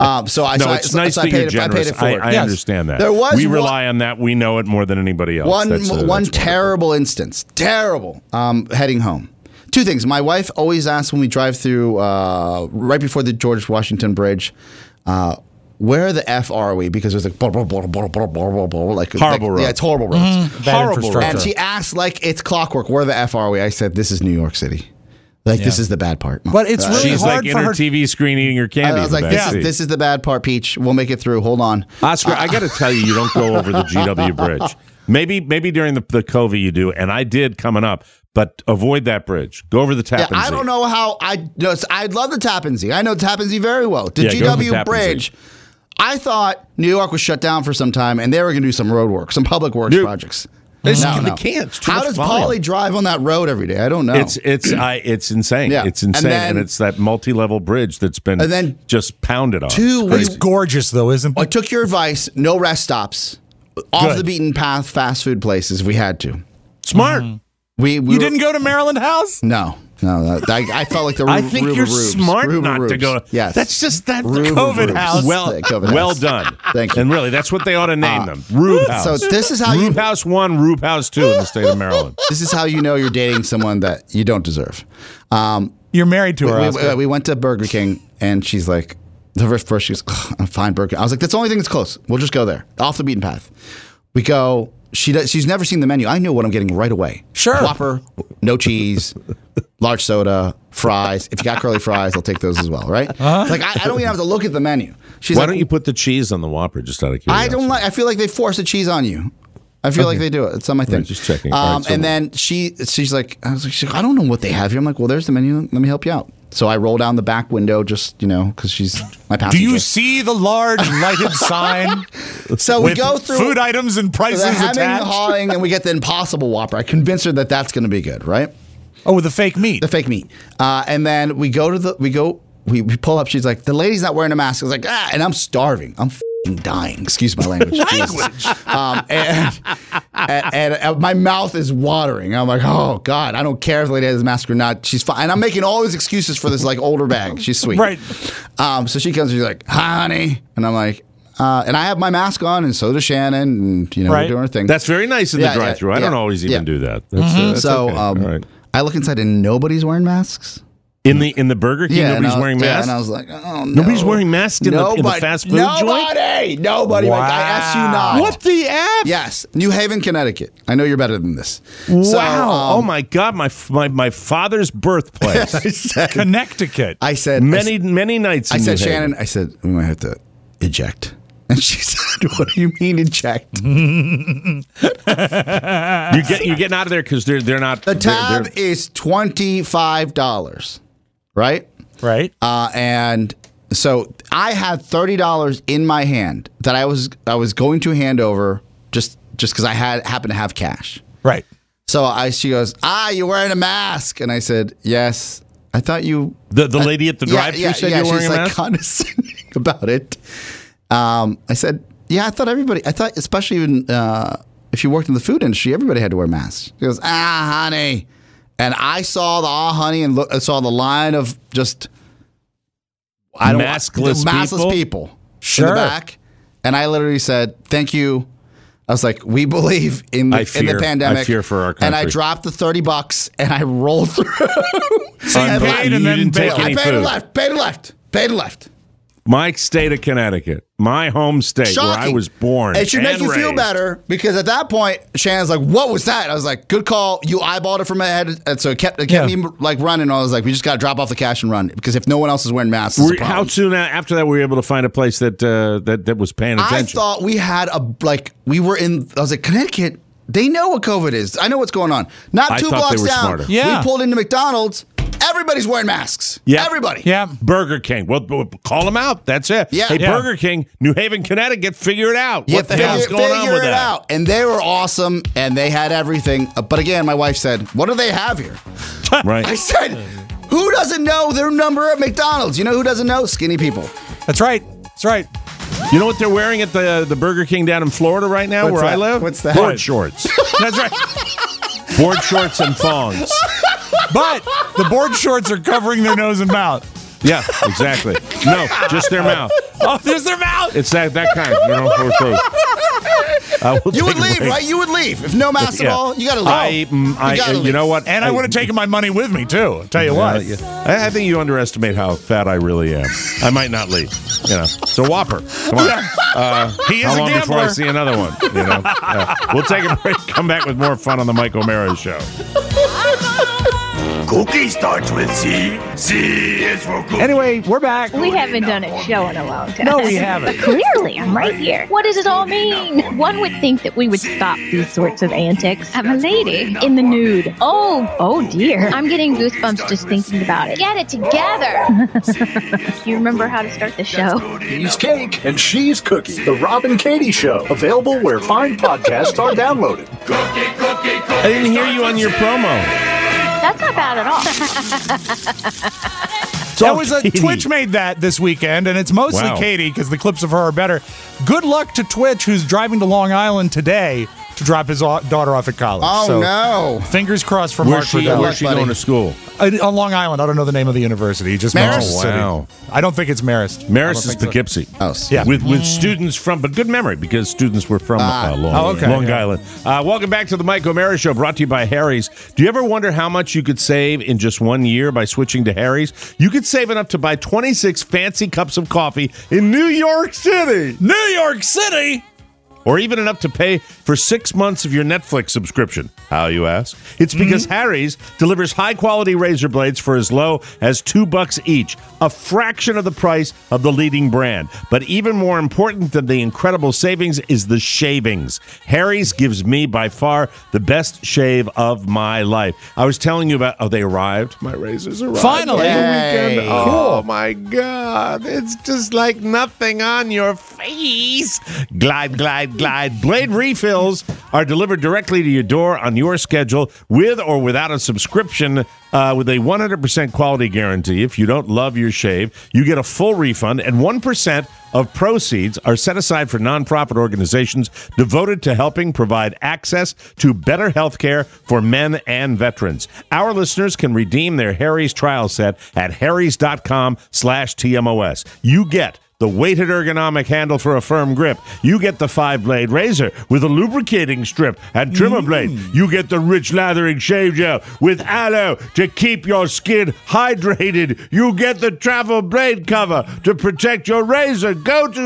It's nice that you're generous. I understand that. We rely on that. We know it more than anybody else.
One terrible instance. Terrible. Heading home. 2 things. My wife always asks when we drive through right before the George Washington Bridge. Where the F are we? Because there's like
horrible roads.
Yeah, it's horrible roads.
Horrible roads.
And she asked like it's clockwork. Where the F are we? I said this is New York City. Like this is the bad part.
But it's really
she's
hard
like
for
in her
her
TV screen eating her candy.
I was like, this is the bad part, Peach. We'll make it through. Hold on,
Oscar. I got to tell you don't go over the GW Bridge. Maybe during the Covey you do, and I did coming up. But avoid that bridge. Go over the Tappan Zee.
I don't know how I'd love the Tappan Zee. I know Tappan Zee very well. The GW Bridge. I thought New York was shut down for some time, and they were going to do some road work, some public works projects.
They can't.
How does Paulie drive on that road every day? I don't know.
It's insane. Yeah. It's insane, and it's that multi-level bridge that's been just pounded on.
It's gorgeous, though, isn't it?
I took your advice. No rest stops. Off the beaten path, fast food places if we had to.
Smart.
Mm-hmm. You didn't go to Maryland House?
No. I felt like the
I think you're smart not to go.
Yes.
That's just that
COVID house.
Well done.
Thank you.
And really, that's what they ought to name them. Rube House.
So this is how
Rube House 1, Rube House 2 in the state of Maryland.
This is how you know you're dating someone that you don't deserve.
You're married to her.
We went to Burger King, and she's like, first she goes, I'm fine, Burger King. I was like, that's the only thing that's close. We'll just go there. Off the beaten path. We go. She's never seen the menu. I know what I'm getting right away.
Sure.
Whopper, no cheese, large soda, fries. If you got curly fries, I'll take those as well, right? Like I don't even have to look at the menu.
Why don't you put the cheese on the Whopper just out of curiosity?
I feel like they force the cheese on you. I feel like they do it. It's on my thing.
Right, just checking.
And then she's like, I don't know what they have here. I'm like, well, there's the menu. Let me help you out. So I roll down the back window just, because she's my passenger.
Do you see the large lighted sign?
So we go through
food items and prices attached.
The hauling, and we get the Impossible Whopper. I convinced her that that's going to be good, right?
Oh, with the fake meat.
The fake meat. And then we go to we pull up. She's like, the lady's not wearing a mask. I was like, and I'm starving. I'm dying. Excuse my language. And my mouth is watering. I'm like, oh God, I don't care if the lady has a mask or not. She's fine. And I'm making all these excuses for this like older bag. She's sweet.
Right.
So she comes and she's like, hi, honey. And I'm like, and I have my mask on, and so does Shannon, and we're doing our thing.
That's very nice in the drive-thru. I don't always even do that. That's okay.
I look inside and nobody's wearing masks.
In the Burger King, nobody's wearing masks?
And I was like, oh, no.
Nobody's wearing masks in the fast food joint?
Nobody.
Wow.
I asked you not.
What the F?
Yes. New Haven, Connecticut. I know you're better than this.
Wow.
So,
oh, my God. My father's birthplace.
Connecticut.
I said.
Many nights
I
in
said,
New
Shannon,
Haven.
I said, we might have to eject. And she said, what do you mean eject?
You're getting out of there because they're not.
The tab is $25. Right?
Right.
And So I had $30 in my hand that I was going to hand over just because I happened to have cash.
Right.
So she goes, you're wearing a mask. And I said, yes. I thought you...
The lady at the drive-thru said you were wearing a mask?
She's condescending about it. I said, yeah, I thought especially even if you worked in the food industry, everybody had to wear masks. She goes, honey. And I saw the honey and saw the line of just... maskless people in the back. And I literally said, thank you. I was like, we believe in the pandemic.
I fear for our country.
And I dropped the $30 and I rolled through.
So you paid and then didn't take any food.
Paid and left.
My state of Connecticut, my home state,
Shocking.
where I was born.
It should make you feel better because at that point, Shannon's like, "What was that?" I was like, "Good call. You eyeballed it from my head," and so it kept me like running. I was like, "We just got to drop off the cash and run because if no one else is wearing masks, it's a problem."
How soon after that were you able to find a place that was paying attention?
I thought we had we were in. I was like, Connecticut. They know what COVID is. I know what's going on. Not 2 blocks down.
Smarter.
Yeah. We pulled into McDonald's. Everybody's wearing masks.
Yeah.
Everybody.
Yeah.
Burger King. Well, call them out. That's it.
Yeah.
Hey, Burger King, New Haven, Connecticut, figure it out. What the hell's going on with that?
Out. And they were awesome, and they had everything. But again, my wife said, what do they have here?
Right.
I said, who doesn't know their number at McDonald's? You know who doesn't know? Skinny people.
That's right. That's right.
You know what they're wearing at the Burger King down in Florida right now where I live?
What's that?
Board shorts.
That's right.
Board shorts and thongs.
But the board shorts are covering their nose and mouth.
Yeah, exactly. No, just their mouth.
Oh, just their mouth.
It's that kind, we'll
you would leave, right? You would leave. If no mask at all, you got to leave.
You know what?
And I would have taken my money with me, too. I'll tell you what.
I think you underestimate how fat I really am. I might not leave. It's a whopper. Come on.
He is
how
a
long
gambler.
before I see another one? We'll take a break. Come back with more fun on the Mike O'Mara Show.
Cookie starts with C. C is for cookie.
Anyway, we're back.
We haven't done a show in a long time.
No, we haven't.
But clearly, I'm right here. What does it all mean? One would think that we would stop these sorts of antics. I'm a lady. In the nude. Oh dear. I'm getting goosebumps just thinking about it. Get it together. Do you remember how to start the show?
He's cake and she's cookie. The Rob and Katie Show. Available where fine podcasts are downloaded.
I didn't hear you on your promo.
That's not bad at all.
That was Twitch made that this weekend, and it's mostly Katie because the clips of her are better. Good luck to Twitch, who's driving to Long Island today to drop his daughter off at college.
Oh, no.
Fingers crossed for Mark Riddell.
Where's she going to school?
On Long Island. I don't know the name of the university. Just Marist.
Wow.
I don't think it's Marist.
Marist is Poughkeepsie.
Oh,
yeah.
With students from, but good memory because students were from Long Island. Welcome back to the Mike O'Mara Show, brought to you by Harry's. Do you ever wonder how much you could save in just 1 year by switching to Harry's? You could save enough to buy 26 fancy cups of coffee in New York City.
New York City?
Or even enough to pay for 6 months of your Netflix subscription. How, you ask? It's because Harry's delivers high-quality razor blades for as low as $2 each, a fraction of the price of the leading brand. But even more important than the incredible savings is the shavings. Harry's gives me, by far, the best shave of my life. I was telling you about... Oh, they arrived? My razors arrived.
Finally!
Weekend. Oh, my God. It's just like nothing on your face. Glide, glide, glide. Blade refills are delivered directly to your door on your schedule with or without a subscription with a 100% quality guarantee. If you don't love your shave, you get a full refund, and 1% of proceeds are set aside for nonprofit organizations devoted to helping provide access to better health care for men and veterans. Our listeners can redeem their Harry's trial set at harrys.com/TMOS. You get the weighted ergonomic handle for a firm grip. You get the 5-blade razor with a lubricating strip and trimmer blade. You get the rich lathering shave gel with aloe to keep your skin hydrated. You get the travel blade cover to protect your razor. Go to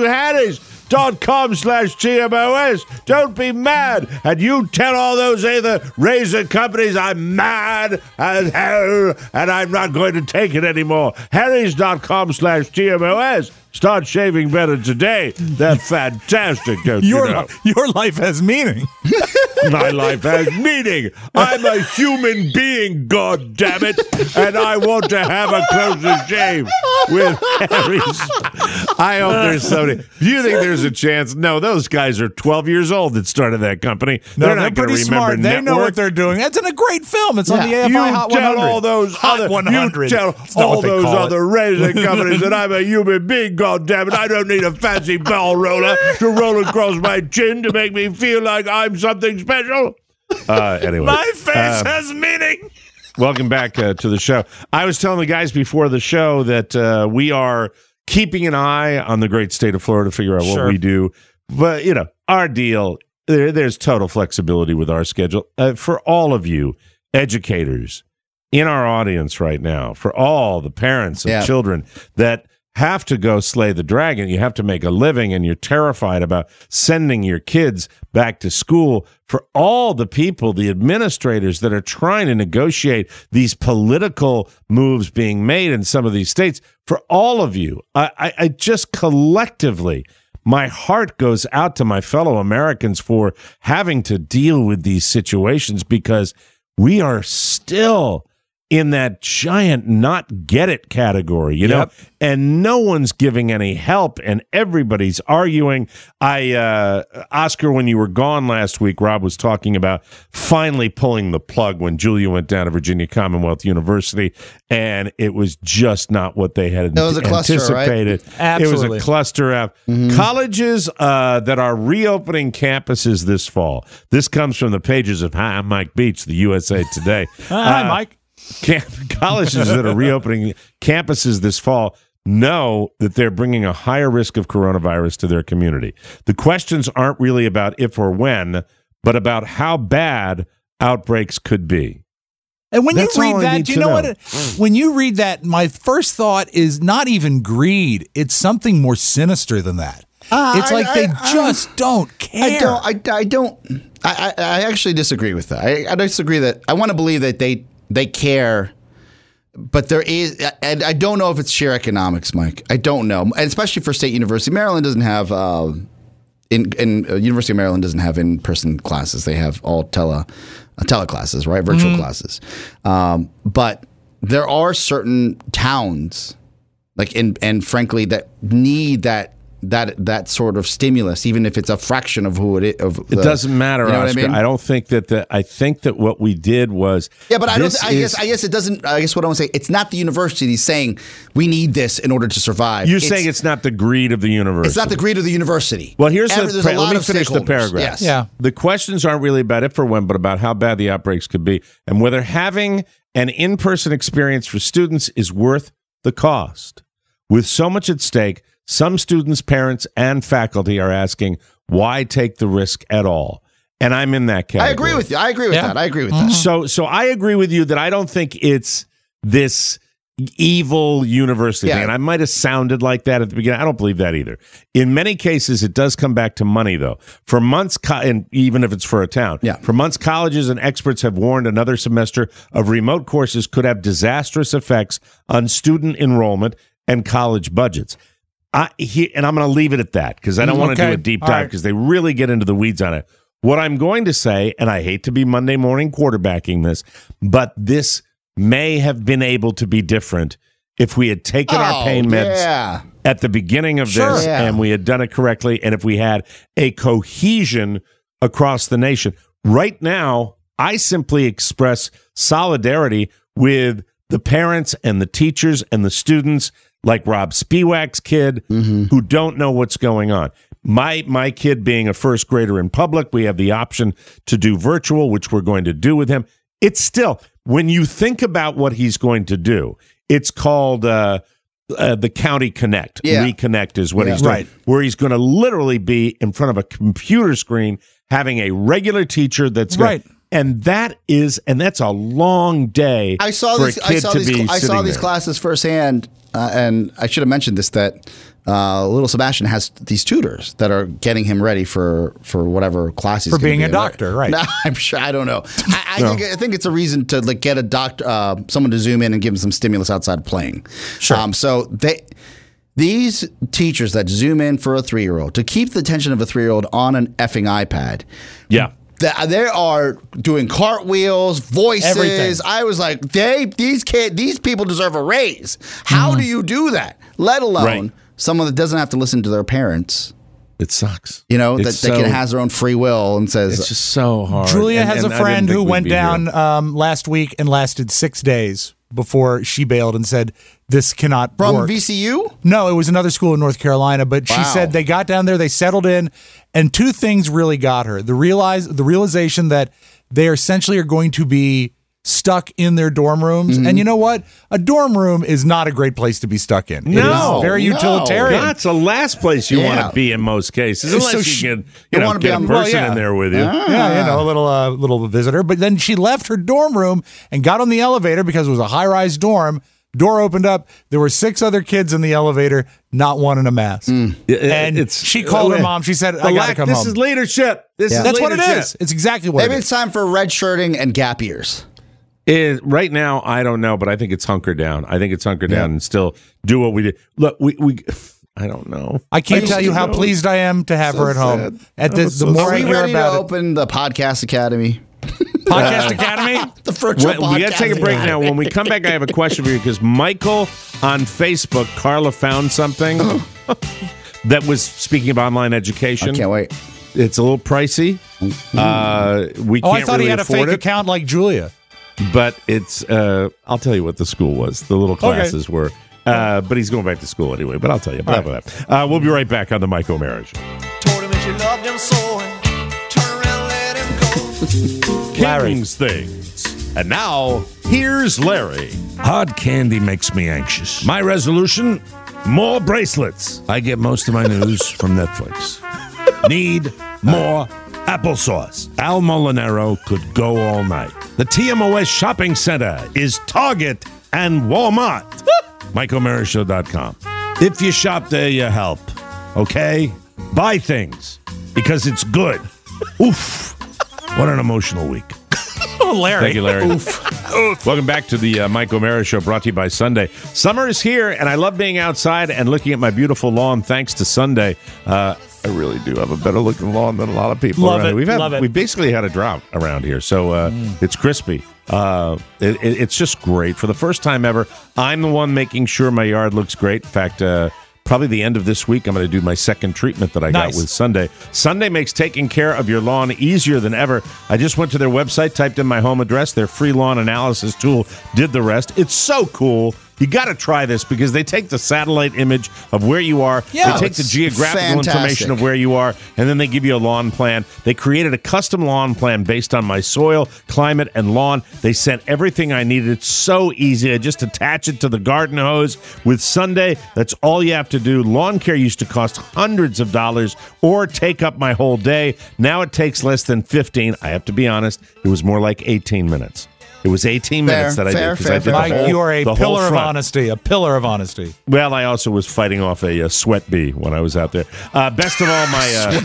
harrys.com/TMOS. Don't be mad. And you tell all those other razor companies I'm mad as hell and I'm not going to take it anymore. harrys.com/TMOS. Start shaving better today. They're fantastic, don't you know?
Your life has meaning.
My life has meaning. I'm a human being, God damn it, and I want to have a closer shave with Harry's. I hope there's somebody. Do you think there's a chance? No, those guys are 12 years old that started that company.
No,
they're not going to remember
smart. They know what they're doing. That's in a great film. It's on the AFI Hot 100.
All those
Hot 100.
You tell all those other racing companies that I'm a human being, God damn it. I don't need a fancy ball roller to roll across my chin to make me feel like I'm something special. Anyway.
My face has meaning.
Welcome back to the show. I was telling the guys before the show that we are keeping an eye on the great state of Florida to figure out what we do. But, you know, our deal, there's total flexibility with our schedule. For all of you educators in our audience right now, for all the parents of children that have to go slay the dragon, you have to make a living, and you're terrified about sending your kids back to school, for all the people, the administrators that are trying to negotiate these political moves being made in some of these states, for all of you, I just collectively, my heart goes out to my fellow Americans for having to deal with these situations, because we are still in that giant not get it category, you know, and no one's giving any help, and everybody's arguing. Oscar, when you were gone last week, Rob was talking about finally pulling the plug when Julia went down to Virginia Commonwealth University, and it was just not what they had anticipated.
Cluster, right?
Absolutely. It was a cluster of colleges that are reopening campuses this fall. This comes from the pages of Hi, I'm Mike Beach, the USA Today.
Hi, Mike.
Colleges that are reopening campuses this fall know that they're bringing a higher risk of coronavirus to their community. The questions aren't really about if or when, but about how bad outbreaks could be.
And when you read that, do you know what? When you read that, my first thought is not even greed. It's something more sinister than that. It's like they just don't care.
I actually disagree with that. I disagree that. I want to believe that they care, but there is, and I don't know if it's sheer economics, Mike. I don't know, and especially for State University. Maryland doesn't have, University of Maryland doesn't have in-person classes. They have all teleclasses, right? Virtual classes. But there are certain towns, like and frankly, that need that sort of stimulus, even if it's a fraction of who it is.
It doesn't matter, Oscar. I don't think that. I think that what we did was.
Yeah, but I guess it doesn't. I guess what I want to say, it's not the university saying we need this in order to survive.
You're saying it's not the greed of the university.
It's not the greed of the university.
Well, let me finish the paragraph.
Yes.
Yeah.
The questions aren't really about if or when, but about how bad the outbreaks could be, and whether having an in-person experience for students is worth the cost. With so much at stake, some students, parents, and faculty are asking, why take the risk at all? And I'm in that category.
I agree with you. I agree with that.
So I agree with you that I don't think it's this evil university thing. And I might have sounded like that at the beginning. I don't believe that either. In many cases, it does come back to money, though. For months, and even if it's for a town, for months, colleges and experts have warned another semester of remote courses could have disastrous effects on student enrollment and college budgets. And I'm going to leave it at that, because I don't want to do a deep dive, because they really get into the weeds on it. What I'm going to say, and I hate to be Monday morning quarterbacking this, but this may have been able to be different if we had taken our pain meds at the beginning of this and we had done it correctly, and if we had a cohesion across the nation. Right now, I simply express solidarity with the parents and the teachers and the students, like Rob Spiewak's kid, who don't know what's going on. My kid being a first grader in public, we have the option to do virtual, which we're going to do with him. It's still, when you think about what he's going to do, it's called the County Connect. Reconnect is what he's doing, where he's going to literally be in front of a computer screen having a regular teacher that's going. And that's a long day for a kid to be sitting there.
I saw these classes firsthand, and I should have mentioned this, that little Sebastian has these tutors that are getting him ready for whatever class he's
for being a doctor, right?
No, I'm sure. I don't know. I think it's a reason to get a doctor, someone to zoom in and give him some stimulus outside of playing.
Sure.
So these teachers that zoom in for a 3-year-old to keep the attention of a 3-year-old on an effing iPad.
Yeah.
They are doing cartwheels, voices.
Everything.
I was like, these people deserve a raise. How do you do that? Let alone someone that doesn't have to listen to their parents.
It sucks.
You know, that has their own free will and says...
It's just so hard.
Julia has a friend who went down last week and lasted 6 days before she bailed and said, this cannot work.
From VCU?
No, it was another school in North Carolina, but she said they got down there, they settled in, and 2 things really got her. The realization that they essentially are going to be stuck in their dorm rooms. And you know what? A dorm room is not a great place to be stuck in.
No.
It is very utilitarian.
That's the last place you want to be in most cases. Unless you can get a person in there with you.
Yeah, a little visitor. But then she left her dorm room and got on the elevator because it was a high-rise dorm. Door opened up. There were 6 other kids in the elevator, not one in a mask. And she called her mom. She said, I got to come home.
This is leadership.
That's what it is. It's exactly what it is.
Maybe it's time for red shirting and gap years.
Right now, I don't know, but I think it's hunker down. I think it's hunker down and still do what we did. Look, we I don't know.
I can't tell you how pleased I am to have her at home. The more I hear about it.
Open the Podcast Academy.
Podcast Academy?
The virtual podcast.
We got to take a break now. When we come back, I have a question for you because Michael on Facebook, Carla found something that was speaking of online education.
I can't wait.
It's a little pricey. We can't
I thought he had a fake account like Julia.
But it's, I'll tell you what the school was. The little classes were. But he's going back to school anyway. But I'll tell you about that. We'll be right back on the Mike O'Meara Show.
Told him that you loved him so and turn around and let him go.
King's Things. And now, here's Larry.
Hard candy makes me anxious. My resolution? More bracelets. I get most of my news from Netflix. Need more applesauce. Al Molinaro could go all night. The TMOS Shopping Center is Target and Walmart. MikeO'MearaShow.com. If you shop there, you help. Okay? Buy things because it's good. Oof. What an emotional week.
Oh, Larry.
Thank you, Larry. Oof. Welcome back to the Mike O'Meara Show, brought to you by Sunday. Summer is here, and I love being outside and looking at my beautiful lawn thanks to Sunday. I really do have a better looking lawn than a lot of people.
Love it.
We basically had a drought around here, so it's crispy. It's just great. For the first time ever, I'm the one making sure my yard looks great. In fact, probably the end of this week, I'm going to do my second treatment that I got with Sunday. Sunday makes taking care of your lawn easier than ever. I just went to their website, typed in my home address. Their free lawn analysis tool did the rest. It's so cool. You got to try this because they take the satellite image of where you are. They take the geographical information of where you are, and then they give you a lawn plan. They created a custom lawn plan based on my soil, climate, and lawn. They sent everything I needed. It's so easy. I just attach it to the garden hose. With Sunday, that's all you have to do. Lawn care used to cost hundreds of dollars or take up my whole day. Now it takes less than 15. I have to be honest, it was more like 18 minutes. It was 18 minutes that I did.
Mike, you are a pillar of honesty. A pillar of honesty.
Well, I also was fighting off a sweat bee when I was out there. Best of all,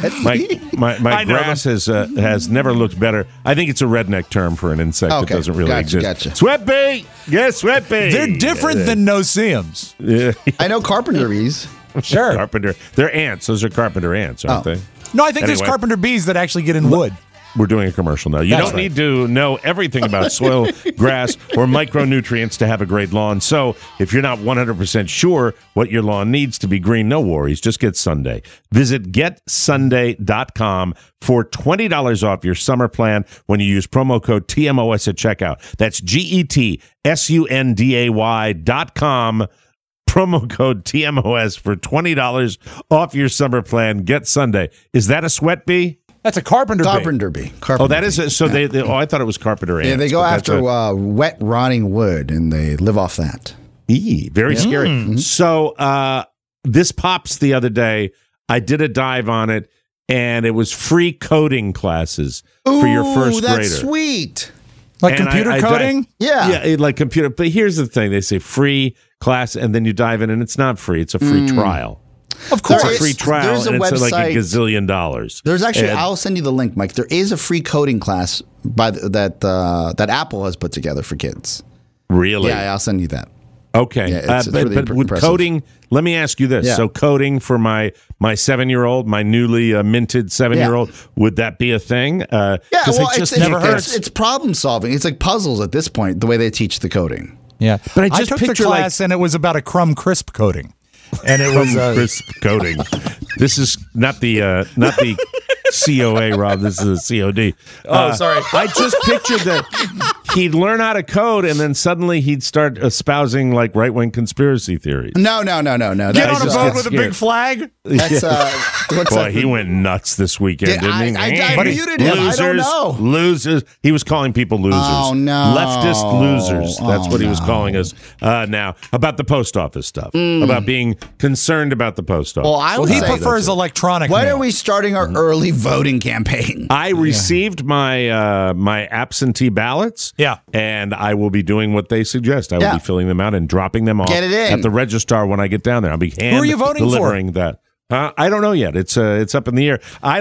my grass has never looked better. I think it's a redneck term for an insect that doesn't really exist.
Gotcha.
Sweat bee! Yes, sweat bee!
They're different than no-see-ums.
Yeah.
I know carpenter bees.
Sure.
Carpenter. They're ants. Those are carpenter ants, aren't they?
No, I think there's carpenter bees that actually get in wood.
We're doing a commercial now. You don't need to know everything about soil, grass, or micronutrients to have a great lawn. So if you're not 100% sure what your lawn needs to be green, no worries. Just get Sunday. Visit GetSunday.com for $20 off your summer plan when you use promo code TMOS at checkout. That's GetSunday.com. Promo code TMOS for $20 off your summer plan. Get Sunday. Is that a sweat bee?
That's a carpenter
bee.
That is so. They I thought it was carpenter ants.
Yeah, they go after wet, rotting wood, and they live off that.
Very scary. Mm-hmm. So this pops the other day. I did a dive on it, and it was free coding classes for your first grader.
That's sweet.
Like computer coding?
Yeah, like computer. But here's the thing: they say free class, and then you dive in, and it's not free. It's a free trial.
Of course.
It's a free trial, and it's like a gazillion dollars.
There's actually, I'll send you the link, Mike. There is a free coding class that Apple has put together for kids.
Really?
Yeah, I'll send you that.
Okay,
it's really
but with
impressive.
coding, let me ask you this.
Yeah.
So coding for my 7-year-old, my newly minted 7-year-old, would that be a thing?
Yeah, well, it's problem solving. It's like puzzles at this point, the way they teach the coding.
Yeah,
but I
I
just
took the
picture
class and it was about a crumb crisp coding, and it was
crisp coding. This is not the COA, Rob. This is a COD.
Sorry.
I just pictured that he'd learn how to code, and then suddenly he'd start espousing like right-wing conspiracy theories.
No.
Get on a boat with a big flag.
That's
Boy, he went nuts this weekend, didn't he?
I muted him.
Losers,
I don't know.
Losers. He was calling people losers.
Oh, no.
Leftist losers. That's what he was calling us now. About the post office stuff. About being concerned about the post office.
Well,
he prefers electronic
When
mail.
are we starting our early voting campaign?
I received my my absentee ballots.
Yeah.
And I will be doing what they suggest. I will be filling them out and dropping them off
Get it in.
at the registrar when I get down there. I'll be
Who are you voting
delivering that. I don't know yet. It's up in the air. I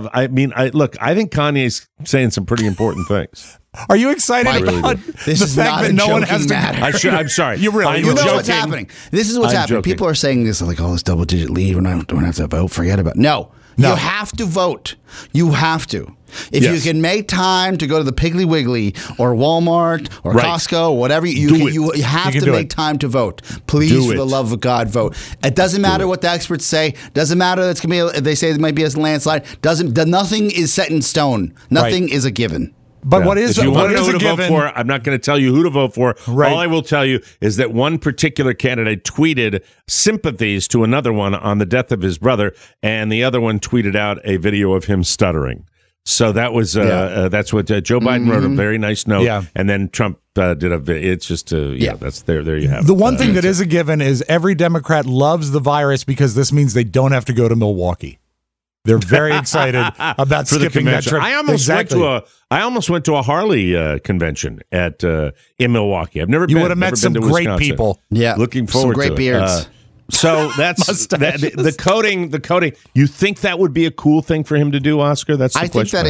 think Kanye's saying some pretty important things.
Are you excited about
This
the
is
fact
not
that
a
no one
joking
has to?
matter.
I'm sorry.
You really?
You know
joking.
what's happening. This is what's
I'm
happening.
joking.
People are saying this like, oh, this double-digit lead. We don't have to vote. Forget about it. No. You have to vote. You have to. If you can make time to go to the Piggly Wiggly or Walmart or Costco or whatever, you have to make time to vote. Please, for the love of God, vote. It doesn't matter what the experts say. Doesn't matter that's going to be. They say it might be a landslide. Nothing is set in stone. Nothing is a given.
But what is
if you want to know
a
who to vote
given?
for, I'm not going to tell you who to vote for.
Right.
All I will tell you is that one particular candidate tweeted sympathies to another one on the death of his brother, and the other one tweeted out a video of him stuttering. So that was that's what Joe Biden wrote a very nice note, and then Trump did a video. It's just that's there you have it.
The one thing that is a given is every Democrat loves the virus because this means they don't have to go to Milwaukee. They're very excited about
for the
skipping that
convention.
trip.
I almost went to a Harley convention in Milwaukee. I've never
You
been.
would have met some great
Wisconsin.
people.
Yeah,
looking forward
some great
to
beards.
it. So that's the coding. The coding. You think that would be a cool thing for him to do, Oscar? That's the
I think
question
that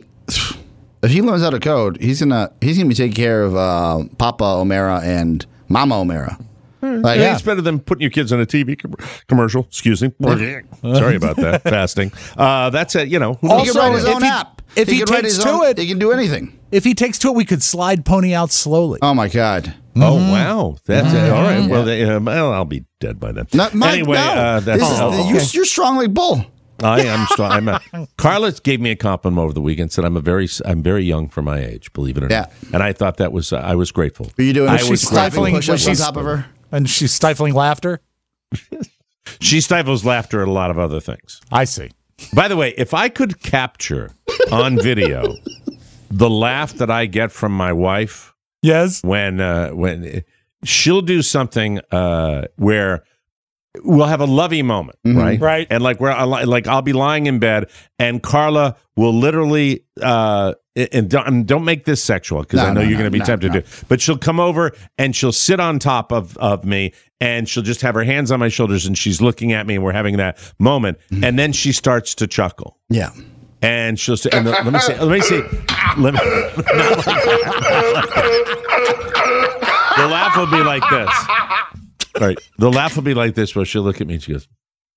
if he learns how to code, he's gonna be taking care of Papa O'Mara and Mama O'Mara.
It's better than putting your kids on a TV commercial. Excuse me. Sorry about that. Fasting. That's it. You know.
He can write his own app.
If he
can write
takes
his
to
own,
it,
he can do anything.
If he takes to it, we could slide Pony out slowly.
Oh my God.
Oh wow, that's all right. Well, I'll be dead by then. Anyway,
you're strong like bull.
I am strong. Carla gave me a compliment over the weekend. Said I'm very young for my age. Believe it or not. And I thought that was I was grateful.
Were you doing?
She's stifling
push-ups on top of her,
and she's stifling laughter.
She stifles laughter at a lot of other things.
I see.
By the way, if I could capture on video the laugh that I get from my wife,
yes,
when she'll do something where we'll have a lovey moment, right? And I'll be lying in bed, and Carla will literally and don't make this sexual because I know you're going to be tempted to. But she'll come over and she'll sit on top of me, and she'll just have her hands on my shoulders, and she's looking at me, and we're having that moment, and then she starts to chuckle.
Yeah.
And she'll say, and let me see. The laugh will be like this. Right. The laugh will be like this, where she'll look at me and she goes,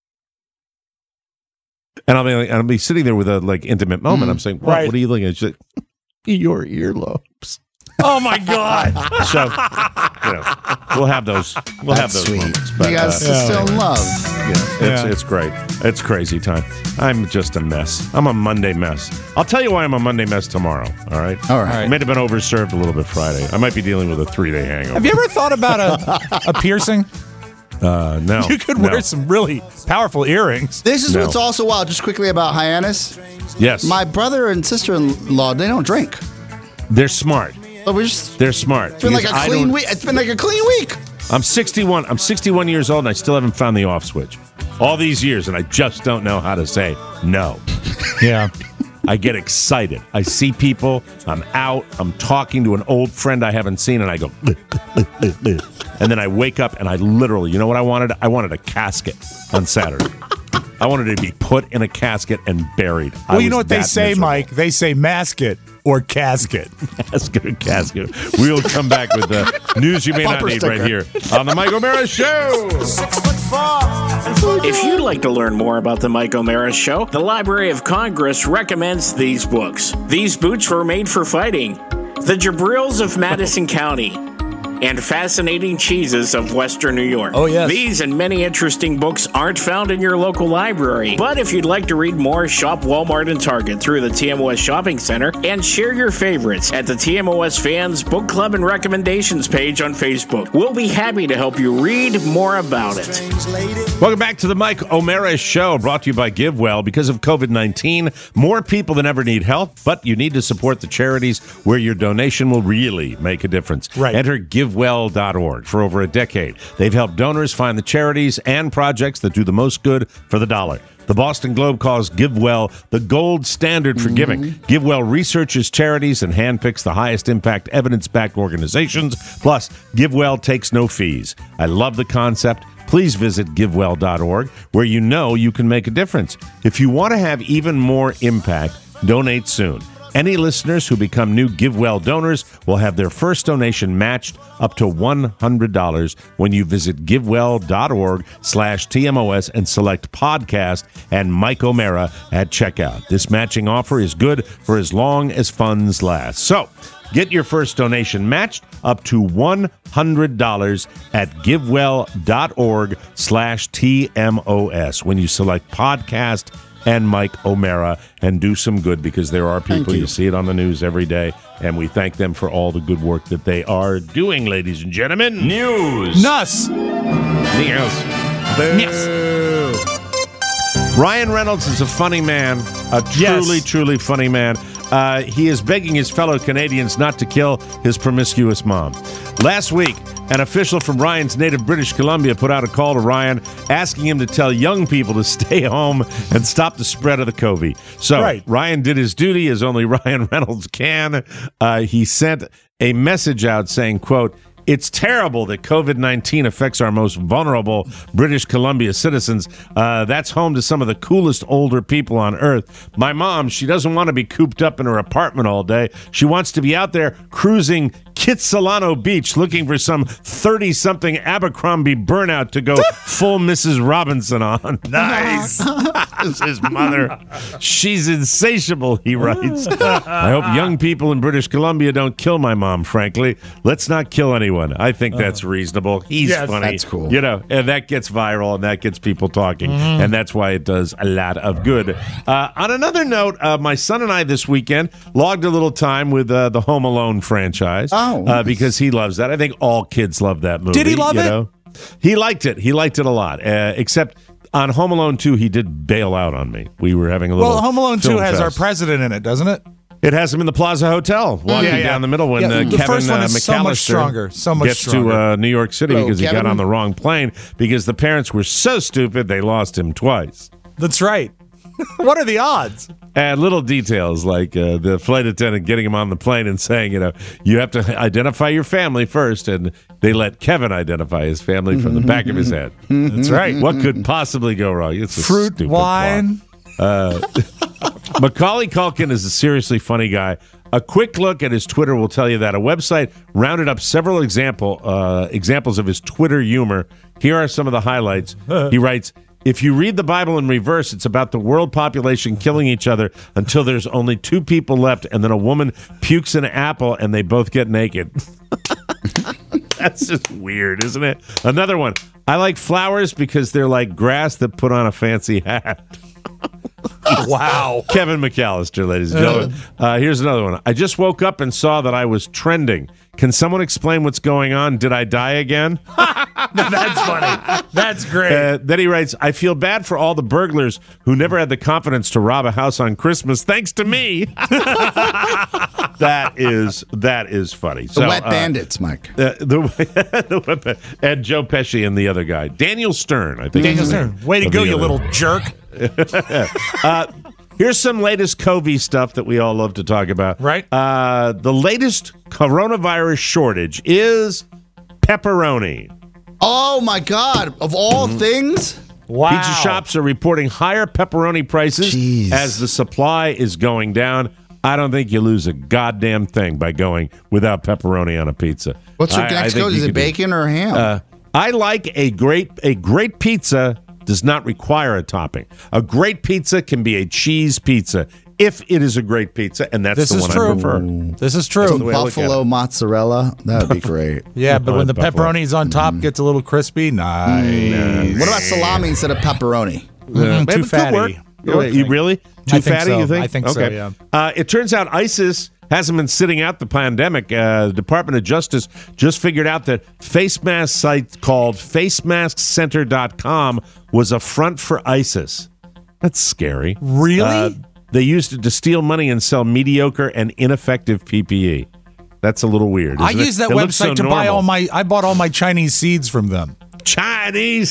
and I'll be sitting there with a intimate moment. I'm saying, what are you looking at? She's like, your earlobes.
Oh my God!
So, we'll have those. We'll have those
sweet
moments. But,
you guys are still in love.
It's great. It's crazy time. I'm just a mess. I'm a Monday mess. I'll tell you why I'm a Monday mess tomorrow. All right. I might have been overserved a little bit Friday. I might be dealing with a 3-day hangover.
Have you ever thought about a piercing?
No.
You could wear some really powerful earrings.
This is what's also wild. Just quickly about Hyannis.
Yes.
My brother and sister-in-law, they don't drink.
They're smart. They're smart.
It's been like a clean week. It's been like a clean week.
I'm 61. I'm 61 years old, and I still haven't found the off switch. All these years, and I just don't know how to say no.
Yeah.
I get excited. I see people. I'm out. I'm talking to an old friend I haven't seen, and I go, and then I wake up, and I literally, you know what I wanted? I wanted a casket on Saturday. I wanted to be put in a casket and buried.
Well, you know what they say, miserable. Mike? They say mask it or casket.
Mask it or casket. We'll come back with the news you may not need right here on the Mike O'Mara Show.
6'4". If you'd like to learn more about the Mike O'Mara Show, the Library of Congress recommends these books. These Boots Were Made for Fighting, The Jabrils of Madison County, and Fascinating Cheeses of Western New York.
Oh, yes.
These and many interesting books aren't found in your local library. But if you'd like to read more, shop Walmart and Target through the TMOS Shopping Center and share your favorites at the TMOS Fans Book Club and Recommendations page on Facebook. We'll be happy to help you read more about it.
Welcome back to the Mike O'Mara Show, brought to you by GiveWell. Because of COVID-19, more people than ever need help, but you need to support the charities where your donation will really make a difference.
Right.
Enter GiveWell.org. For over a decade, they've helped donors find the charities and projects that do the most good for the dollar. The Boston Globe calls GiveWell the gold standard for giving. GiveWell researches charities and handpicks the highest impact evidence-backed organizations. Plus, GiveWell takes no fees. I love the concept. Please visit GiveWell.org, where you know you can make a difference. If you want to have even more impact, donate soon. Any listeners who become new GiveWell donors will have their first donation matched up to $100 when you visit givewell.org/TMOS and select podcast and Mike O'Mara at checkout. This matching offer is good for as long as funds last. So, get your first donation matched up to $100 at givewell.org/TMOS when you select podcast and Mike O'Mara, and do some good, because there are people, you see it on the news every day, and we thank them for all the good work that they are doing, ladies and gentlemen.
News.
Nuss.
News. Ryan Reynolds is a funny man, a truly funny man. He is begging his fellow Canadians not to kill his promiscuous mom. Last week, an official from Ryan's native British Columbia put out a call to Ryan asking him to tell young people to stay home and stop the spread of the COVID. So Ryan did his duty as only Ryan Reynolds can. He sent a message out saying, quote, "It's terrible that COVID-19 affects our most vulnerable British Columbia citizens. That's home to some of the coolest older people on earth. My mom, she doesn't want to be cooped up in her apartment all day. She wants to be out there cruising Kitsilano Beach looking for some 30-something Abercrombie burnout to go full Mrs. Robinson on." Nice. That's his mother. She's insatiable, he writes. "I hope young people in British Columbia don't kill my mom, frankly. Let's not kill anyone." I think that's reasonable. He's funny.
That's cool.
You know, and that gets viral, and that gets people talking, and that's why it does a lot of good. On another note, my son and I this weekend logged a little time with the Home Alone franchise. Because he loves that. I think all kids love that movie.
Did he love it?
He liked it. He liked it a lot. Except on Home Alone 2, he did bail out on me. We were having a little.
Well, Home Alone 2 has
fest.
our president in it, doesn't it?
It has him in the Plaza Hotel, walking down the middle when Kevin McAllister
so much stronger.
gets to New York City because he got on the wrong plane because the parents were so stupid they lost him twice.
That's right. What are the odds?
And little details like the flight attendant getting him on the plane and saying, you have to identify your family first, and they let Kevin identify his family from the back of his head.
That's right.
What could possibly go wrong? It's a
fruit,
stupid
wine.
Macaulay Culkin is a seriously funny guy. A quick look at his Twitter will tell you that. A website rounded up several examples of his Twitter humor. Here are some of the highlights. He writes, "If you read the Bible in reverse, it's about the world population killing each other until there's only 2 people left, and then a woman pukes an apple and they both get naked." That's just weird, isn't it? Another one. "I like flowers because they're like grass that put on a fancy hat."
Wow.
Kevin McAllister, ladies and gentlemen. Here's another one. "I just woke up and saw that I was trending. Can someone explain what's going on? Did I die again?"
That's funny. That's great.
Then he writes, "I feel bad for all the burglars who never had the confidence to rob a house on Christmas, thanks to me." That is funny.
The Wet Bandits, Mike.
And Joe Pesci and the other guy. Daniel Stern, I think.
Daniel Stern. Way to go, you little jerk.
Here's some latest COVID stuff that we all love to talk about.
Right.
The latest coronavirus shortage is pepperoni.
Oh, my God. Of all things?
Wow.
Pizza shops are reporting higher pepperoni prices as the supply is going down. I don't think you lose a goddamn thing by going without pepperoni on a pizza.
What's your next go? Is it bacon or ham?
I like a great pizza does not require a topping. A great pizza can be a cheese pizza if it is a great pizza, and that's the one I prefer.
This is true.
Some buffalo mozzarella, that would be great.
Yeah, but when the pepperoni's on top, gets a little crispy, nice.
What about salami instead of pepperoni?
Too fatty.
You really? Too fatty,
so.
you think?
I think so, yeah.
It turns out ISIS hasn't been sitting out the pandemic. The Department of Justice just figured out that face mask site called FaceMaskCenter.com was a front for ISIS. That's scary.
Really?
They used it to steal money and sell mediocre and ineffective PPE. That's a little weird.
I use that website to buy I bought all my Chinese seeds from them.
Chinese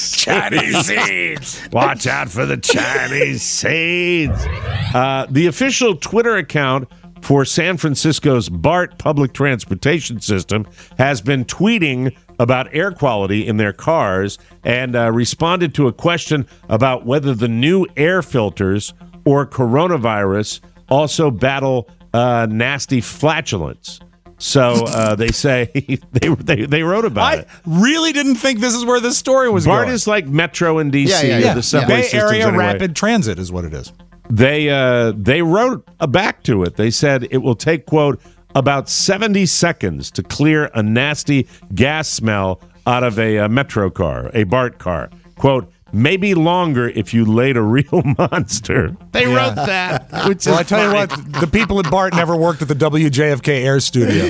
seeds. Watch out for the Chinese seeds. The official Twitter account for San Francisco's BART public transportation system has been tweeting about air quality in their cars and responded to a question about whether the new air filters or coronavirus also battle nasty flatulence. So they say they wrote about it.
I really didn't think this is where this story was
BART
going.
is like Metro in D.C.
Yeah.
The subway
Bay Area
anyway.
Rapid Transit is what it is.
They wrote back to it. They said it will take, quote, about 70 seconds to clear a nasty gas smell out of a Metro car, a BART car. Quote, maybe longer if you laid a real monster. They wrote that.
Well, I tell you what, the people at BART never worked at the WJFK Air Studio.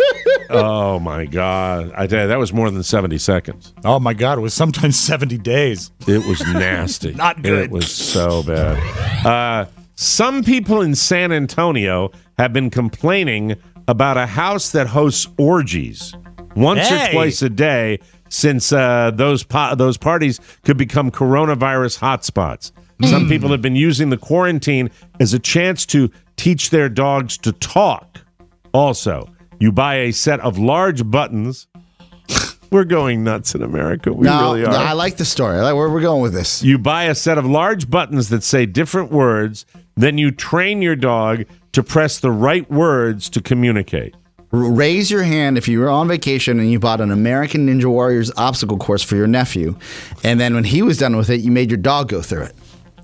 Oh, my God. I tell you, that was more than 70 seconds.
Oh, my God. It was sometimes 70 days.
It was nasty.
Not good.
It was so bad. Some people in San Antonio have been complaining about a house that hosts orgies once or twice a day since those parties could become coronavirus hotspots. Some people have been using the quarantine as a chance to teach their dogs to talk. Also, you buy a set of large buttons. We're going nuts in America. We really are.
I like the story. I like where we're going with this.
You buy a set of large buttons that say different words, then you train your dog to press the right words to communicate.
Raise your hand if you were on vacation and you bought an American Ninja Warriors obstacle course for your nephew, and then when he was done with it, you made your dog go through it.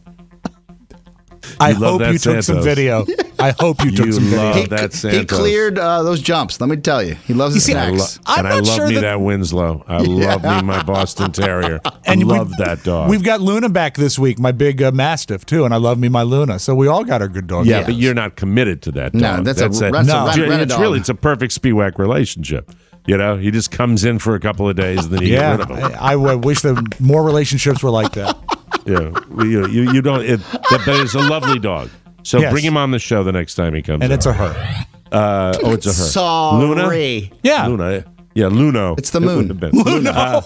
I hope you took some video. I hope you took some video.
He cleared those jumps. Let me tell you, he loves his snacks.
I love me that Winslow. I love me my Boston Terrier. And I love that dog.
We've got Luna back this week, my big Mastiff too, and I love me my Luna. So we all got our good dogs.
Yeah, but you're not committed to that dog.
No, that's a dog.
It's a perfect Spiewak relationship. You know, he just comes in for a couple of days and then you get rid of him.
I wish that more relationships were like that.
Yeah, you don't. But it's a lovely dog. So bring him on the show the next time he comes.
And it's a
her. It's a her.
Sorry.
Luna.
Yeah,
Luna. Yeah, Luno.
It's the moon.
Luno.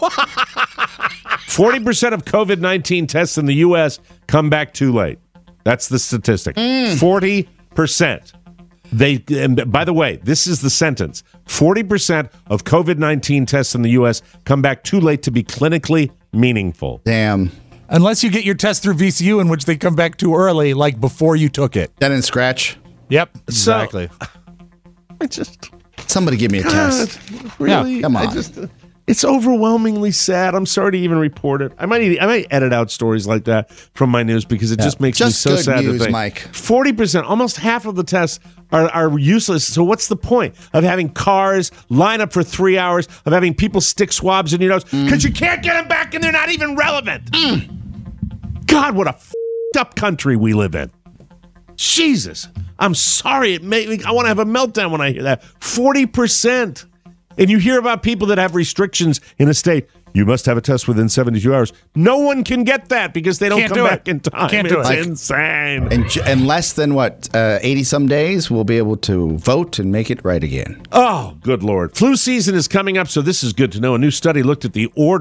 40% of COVID-19 tests in the U.S. come back too late. That's the statistic. 40%. And by the way, this is the sentence. 40% of COVID-19 tests in the U.S. come back too late to be clinically meaningful.
Damn.
Unless you get your test through VCU, in which they come back too early, like before you took it.
Then in scratch.
Yep, exactly.
Somebody give me a test.
Really?
Yeah, come on.
It's overwhelmingly sad. I'm sorry to even report it. I might edit out stories like that from my news because it just makes me so sad
news,
to think.
Mike.
40%, almost half of the tests are useless. So what's the point of having cars line up for 3 hours, of having people stick swabs in your nose because you can't get them back and they're not even relevant? God, what a up country we live in. Jesus, I'm sorry. I want to have a meltdown when I hear that. 40%. And you hear about people that have restrictions in a state. You must have a test within 72 hours. No one can get that because they don't come back in time. It's insane.
In less than, 80-some days, we'll be able to vote and make it right again.
Oh, good Lord. Flu season is coming up, so this is good to know. A new study looked at the order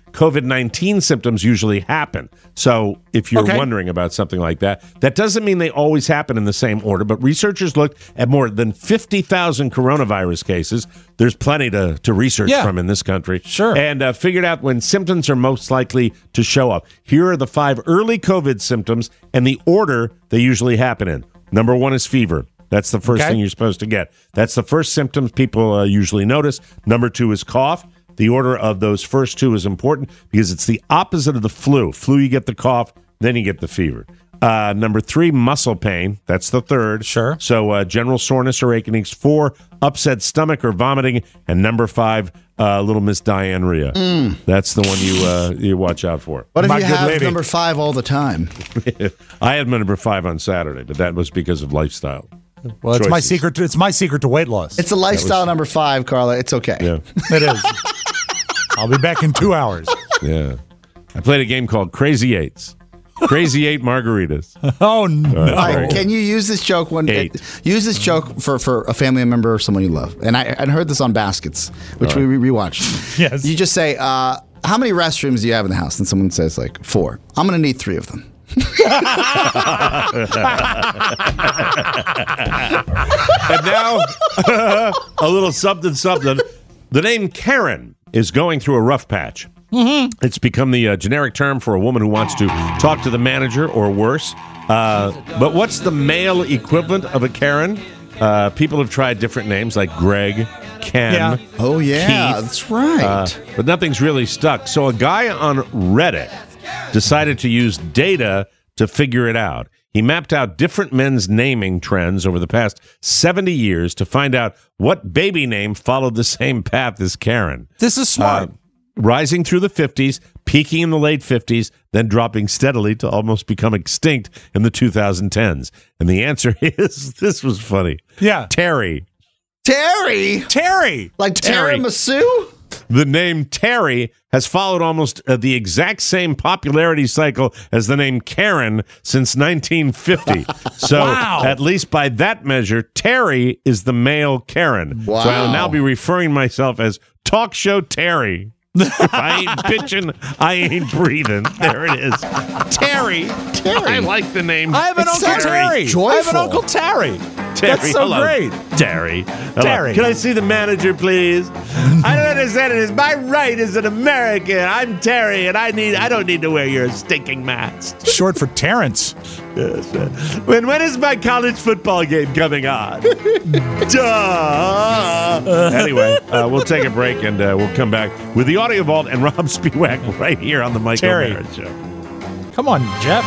COVID-19 symptoms usually happen. So if you're wondering about something like that, that doesn't mean they always happen in the same order, but researchers looked at more than 50,000 coronavirus cases. There's plenty to research from in this country.
Sure.
And figured out when symptoms are most likely to show up. Here are the 5 early COVID symptoms and the order they usually happen in. Number 1 is fever. That's the first thing you're supposed to get. That's the first symptoms people usually notice. Number 2 is cough. The order of those first 2 is important because it's the opposite of the flu. Flu, you get the cough, then you get the fever. Number 3, muscle pain. That's the third.
Sure.
So general soreness or achings. 4, upset stomach or vomiting. And number 5, little Miss Diarrhea. That's the one you watch out for.
What if you have number 5 all the time?
I had number 5 on Saturday, but that was because of lifestyle.
Well, it's my secret. It's my secret to weight loss.
It's a lifestyle number 5, Carla. It's okay.
Yeah,
it is. I'll be back in 2 hours.
Yeah, I played a game called Crazy Eights. Crazy 8 margaritas.
Oh no!
Right, can you use this joke use this joke for a family member or someone you love? And I heard this on Baskets, which we rewatched.
Yes.
You just say, "How many restrooms do you have in the house?" And someone says, like, 4. I'm going to need 3 of them.
And now, a little something. The name Karen is going through a rough patch.
Mm-hmm.
It's become the generic term for a woman who wants to talk to the manager or worse. But what's the male equivalent of a Karen? People have tried different names like Greg, Ken, Keith,
that's right.
but nothing's really stuck. So a guy on Reddit decided to use data to figure it out. He mapped out different men's naming trends over the past 70 years to find out what baby name followed the same path as Karen.
This is smart.
Rising through the 50s, peaking in the late 50s, then dropping steadily to almost become extinct in the 2010s. And the answer is, this was funny.
Yeah.
Terry.
Terry? Like
Terry.
tiramisu?
The name Terry has followed almost the exact same popularity cycle as the name Karen since 1950. So at least by that measure, Terry is the male Karen.
Wow.
So I'll now be referring myself as Talk Show Terry. If I ain't bitching, I ain't breathing. There it is. Terry. I like the name.
I have an Uncle Terry. I have an Uncle Terry. That's so great.
Terry.
Terry.
Can I see the manager, please? I don't understand it. It's my right as an American. I'm Terry, and I don't need to wear your stinking mask.
Short for Terrence.
Yes. When is my college football game coming on? Duh. Anyway, we'll take a break, and we'll come back with the Audio Vault and Rob Spiewak right here on the Mike O'Meara Show.
Come on, Jeff.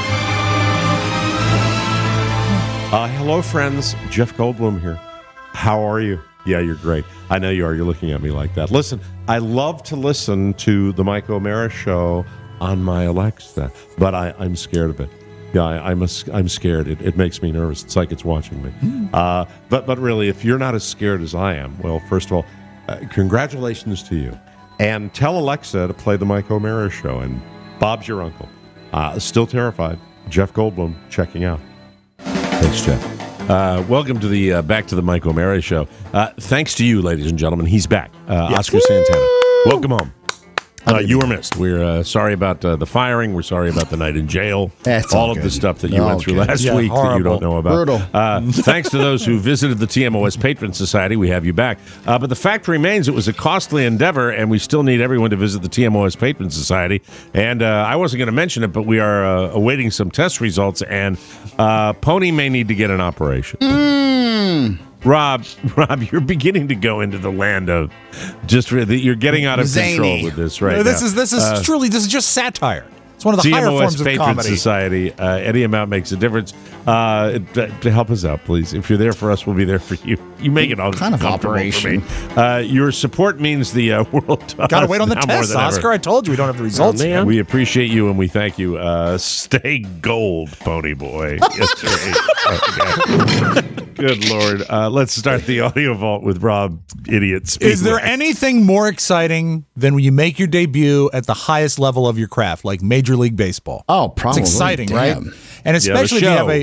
Hello, friends. Jeff Goldblum here. How are you? Yeah, you're great. I know you are. You're looking at me like that. Listen, I love to listen to the Mike O'Meara Show on my Alexa, but I'm scared of it. Yeah, I'm scared. It makes me nervous. It's like it's watching me. But really, if you're not as scared as I am, well, first of all, congratulations to you. And tell Alexa to play the Mike O'Meara Show. And Bob's your uncle. Still terrified. Jeff Goldblum checking out. Thanks, Jeff. Welcome to the back to the Mike O'Meara Show. Thanks to you, ladies and gentlemen. He's back. Oscar Santana. Welcome home. You were missed. We're sorry about the firing. We're sorry about the night in jail. All of the stuff that you went through last week that you don't know about.
Brutal.
Thanks to those who visited the TMOS Patron Society. We have you back. But the fact remains it was a costly endeavor, and we still need everyone to visit the TMOS Patron Society. And I wasn't going to mention it, but we are awaiting some test results, and Pony may need to get an operation. Rob, you're beginning to go into the land of you're getting out of control with this right now.
This is truly just satire. It's one of the higher forms of comedy.
Society. Any amount makes a difference. To help us out, please. If you're there for us, we'll be there for you. You make it all
kind of operation.
For me. Your support means the world.
Got to wait on the test, Oscar. I told you we don't have the results.
Man. We appreciate you and we thank you. Stay gold, Pony Boy. That's right. Okay. Good Lord. Let's start the Audio Vault with Rob, idiots.
Is there anything more exciting than when you make your debut at the highest level of your craft, like Major League Baseball?
Oh, probably.
It's exciting,
Damn.
right? And especially if you have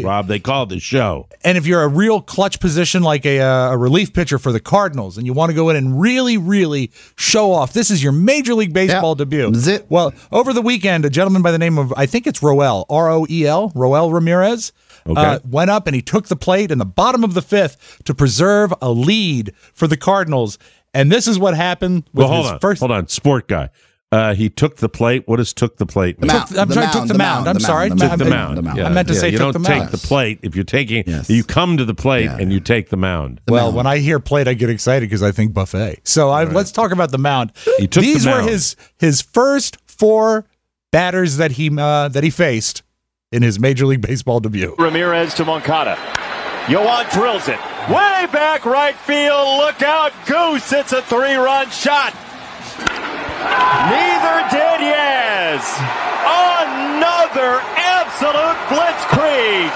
Rob. They call it the show.
And if you're a real clutch position like a relief pitcher for the Cardinals and you want to go in and really, really show off, this is your Major League Baseball debut. Well, over the weekend, a gentleman by the name of, I think it's Roel, R-O-E-L, Roel Ramirez, went up and he took the plate in the bottom of the fifth to preserve a lead for the Cardinals. And this is what happened with
Hold on, sport guy. He took the plate. What does took the plate?
Took the mound. I'm sorry.
Took the mound.
I meant to say took the mound.
You don't take the plate. If you're taking, you come to the plate and you take the mound.
Well, when I hear plate, I get excited because I think buffet. So let's talk about the mound. These were his first 4 batters that he faced in his Major League Baseball debut.
Ramirez to Moncada. Yoan drills it. Way back right field. Look out, Goose. It's a 3-run shot. Neither did Yaz. Another absolute blitzkrieg.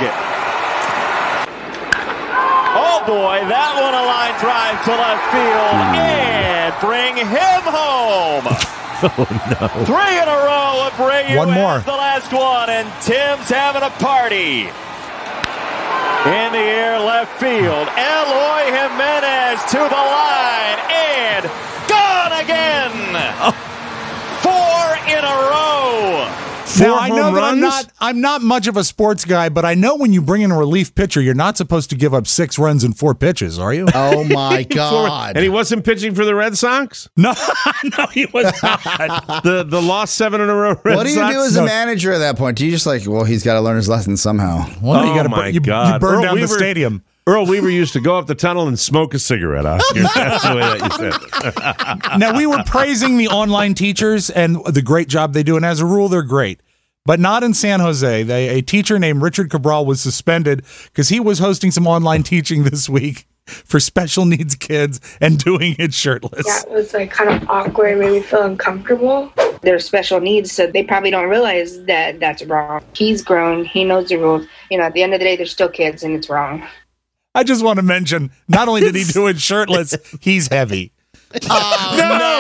Oh boy, that one a line drive to left field and bring him home.
Oh no!
3 in a row of bring
one more.
The last one, and Tim's having a party. In the air, left field. Eloy Jimenez to the line and gone again. 4 in a row.
Now, I know that I'm not much of a sports guy, but I know when you bring in a relief pitcher, you're not supposed to give up 6 runs in 4 pitches, are you?
Oh my God!
And he wasn't pitching for the Red Sox?
No,
no, he was not. The lost 7 in a row.
What do you do as a manager at that point? Do you just he's got to learn his lesson somehow?
Well, you burn down the stadium.
Earl Weaver used to go up the tunnel and smoke a cigarette, Oscar. That's the way that you said.
Now, we were praising the online teachers and the great job they do, and as a rule, they're great. But not in San Jose. A teacher named Richard Cabral was suspended because he was hosting some online teaching this week for special needs kids and doing it shirtless.
Yeah, it was kind of awkward, made me feel uncomfortable. They're special needs, so they probably don't realize that that's wrong. He's grown. He knows the rules. At the end of the day, they're still kids, and it's wrong.
I just want to mention, not only did he do it shirtless, he's heavy.
Oh,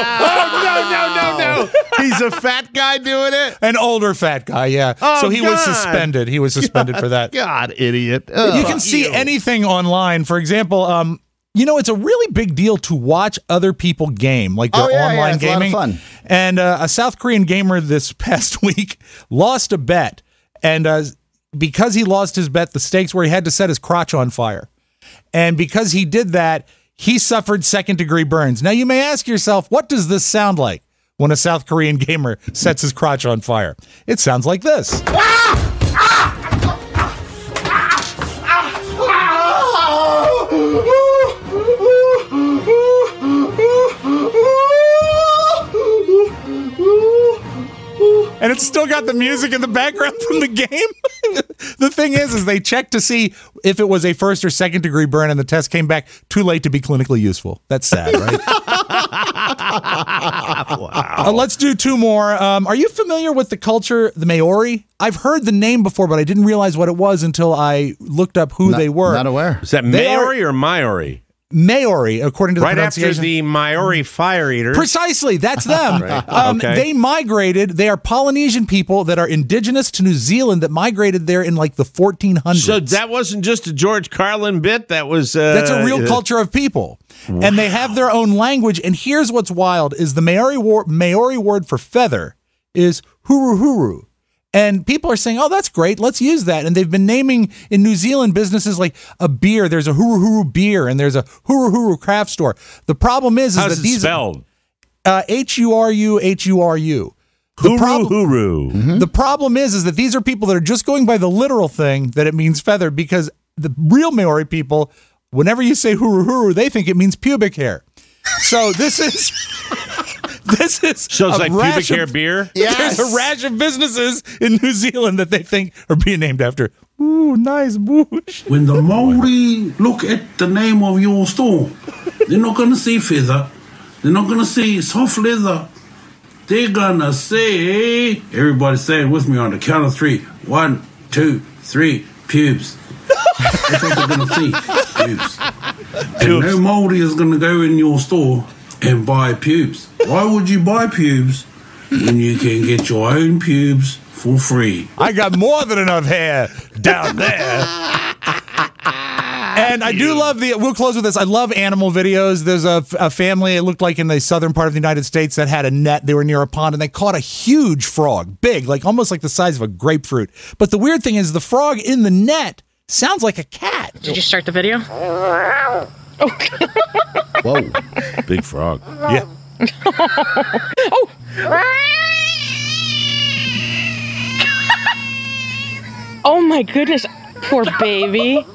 no. He's a fat guy doing it?
An older fat guy, yeah.
Oh,
so he was suspended. He was suspended for that.
God, idiot.
You can see anything online. For example, it's a really big deal to watch other people game, like their online gaming.
A lot of fun.
And a South Korean gamer this past week lost a bet. And because he lost his bet, the stakes were he had to set his crotch on fire. And because he did that, he suffered 2nd-degree burns. Now, you may ask yourself, what does this sound like when a South Korean gamer sets his crotch on fire? It sounds like this. And it's still got the music in the background from the game. The thing is they checked to see if it was a 1st or 2nd-degree burn, and the test came back too late to be clinically useful. That's sad, right?
Wow.
Let's do 2 more. Are you familiar with the culture, the Maori? I've heard the name before, but I didn't realize what it was until I looked up who they were.
Not aware.
Is that Maori or Maori?
Maori, according to the
Right
pronunciation.
after the Maori fire eaters.
Precisely, that's them.
Right. Okay.
They migrated. They are Polynesian people that are indigenous to New Zealand that migrated there in the 1400s.
So that wasn't just a George Carlin bit. That's
a real culture of people. Wow. And they have their own language. And here's what's wild is the Maori word for feather is huru. And people are saying, oh, that's great. Let's use that. And they've been naming in New Zealand businesses like a beer. There's a Huru beer and there's a Huru craft store. The problem is
How's
that
it
these
spelled?
Huru.
Huru.
The problem is that these are people that are just going by the literal thing that it means feather, because the real Maori people, whenever you say Huru, they think it means pubic hair. So this is
so it's like pubic hair beer?
Yes. There's a rash of businesses in New Zealand that they think are being named after. Ooh, nice bush.
When the Maori look at the name of your store, they're not going to see feather. They're not going to see soft leather. They're going to say, everybody say it with me on the count of 3. 1, 2, 3, pubes. That's what they're going to see, pubes. And no Maori is going to go in your store and buy pubes. Why would you buy pubes? when you can get your own pubes for free.
I got more than enough hair down there. And I do love we'll close with this. I love animal videos. There's a family, it looked like in the southern part of the United States, that had a net. They were near a pond and they caught a huge frog, big, like almost like the size of a grapefruit. But the weird thing is the frog in the net sounds like a cat.
Did you start the video?
Whoa. Big frog.
Yeah.
Oh. Oh my goodness. Poor baby.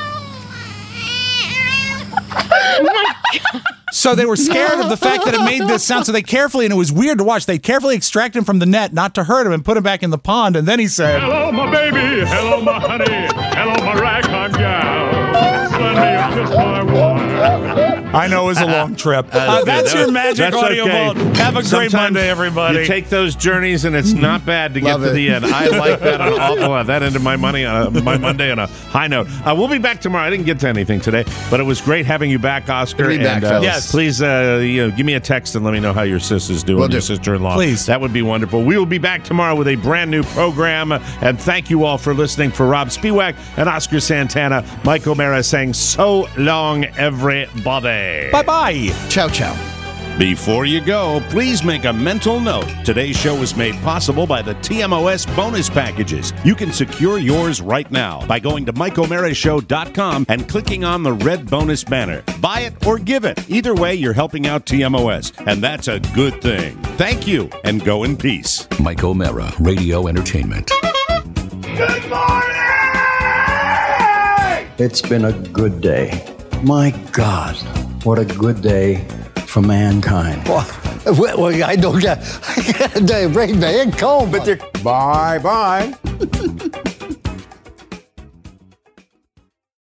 Oh my God.
So they were scared of the fact that it made this sound, so they carefully, and it was weird to watch, they carefully extracted him from the net, not to hurt him, and put him back in the pond, and then he said,
"Hello, my baby. Hello, my honey. Hello, my ragtime gal. Send me just what I want."
I know it was a long trip. That's your magic audio vault. Have a great Monday, everybody.
You take those journeys, and it's not bad to get to the end. I like that. That ended my Monday on a high note. We'll be back tomorrow. I didn't get to anything today, but it was great having you back, Oscar.
Yes.
Please give me a text and let me know how your sister's doing, your sister-in-law.
Please.
That would be wonderful. We will be back tomorrow with a brand new program. And thank you all for listening. For Rob Spiewak and Oscar Santana, Mike O'Mara saying so long, everybody.
Bye-bye.
Ciao, ciao.
Before you go, please make a mental note. Today's show was made possible by the TMOS bonus packages. You can secure yours right now by going to MikeO'MaraShow.com and clicking on the red bonus banner. Buy it or give it. Either way, you're helping out TMOS, and that's a good thing. Thank you, and go in peace.
Mike O'Mara, Radio Entertainment.
Good morning!
It's been a good day. My God, what a good day for mankind.
Well, I don't get a day break, man. Cold, but they're bye.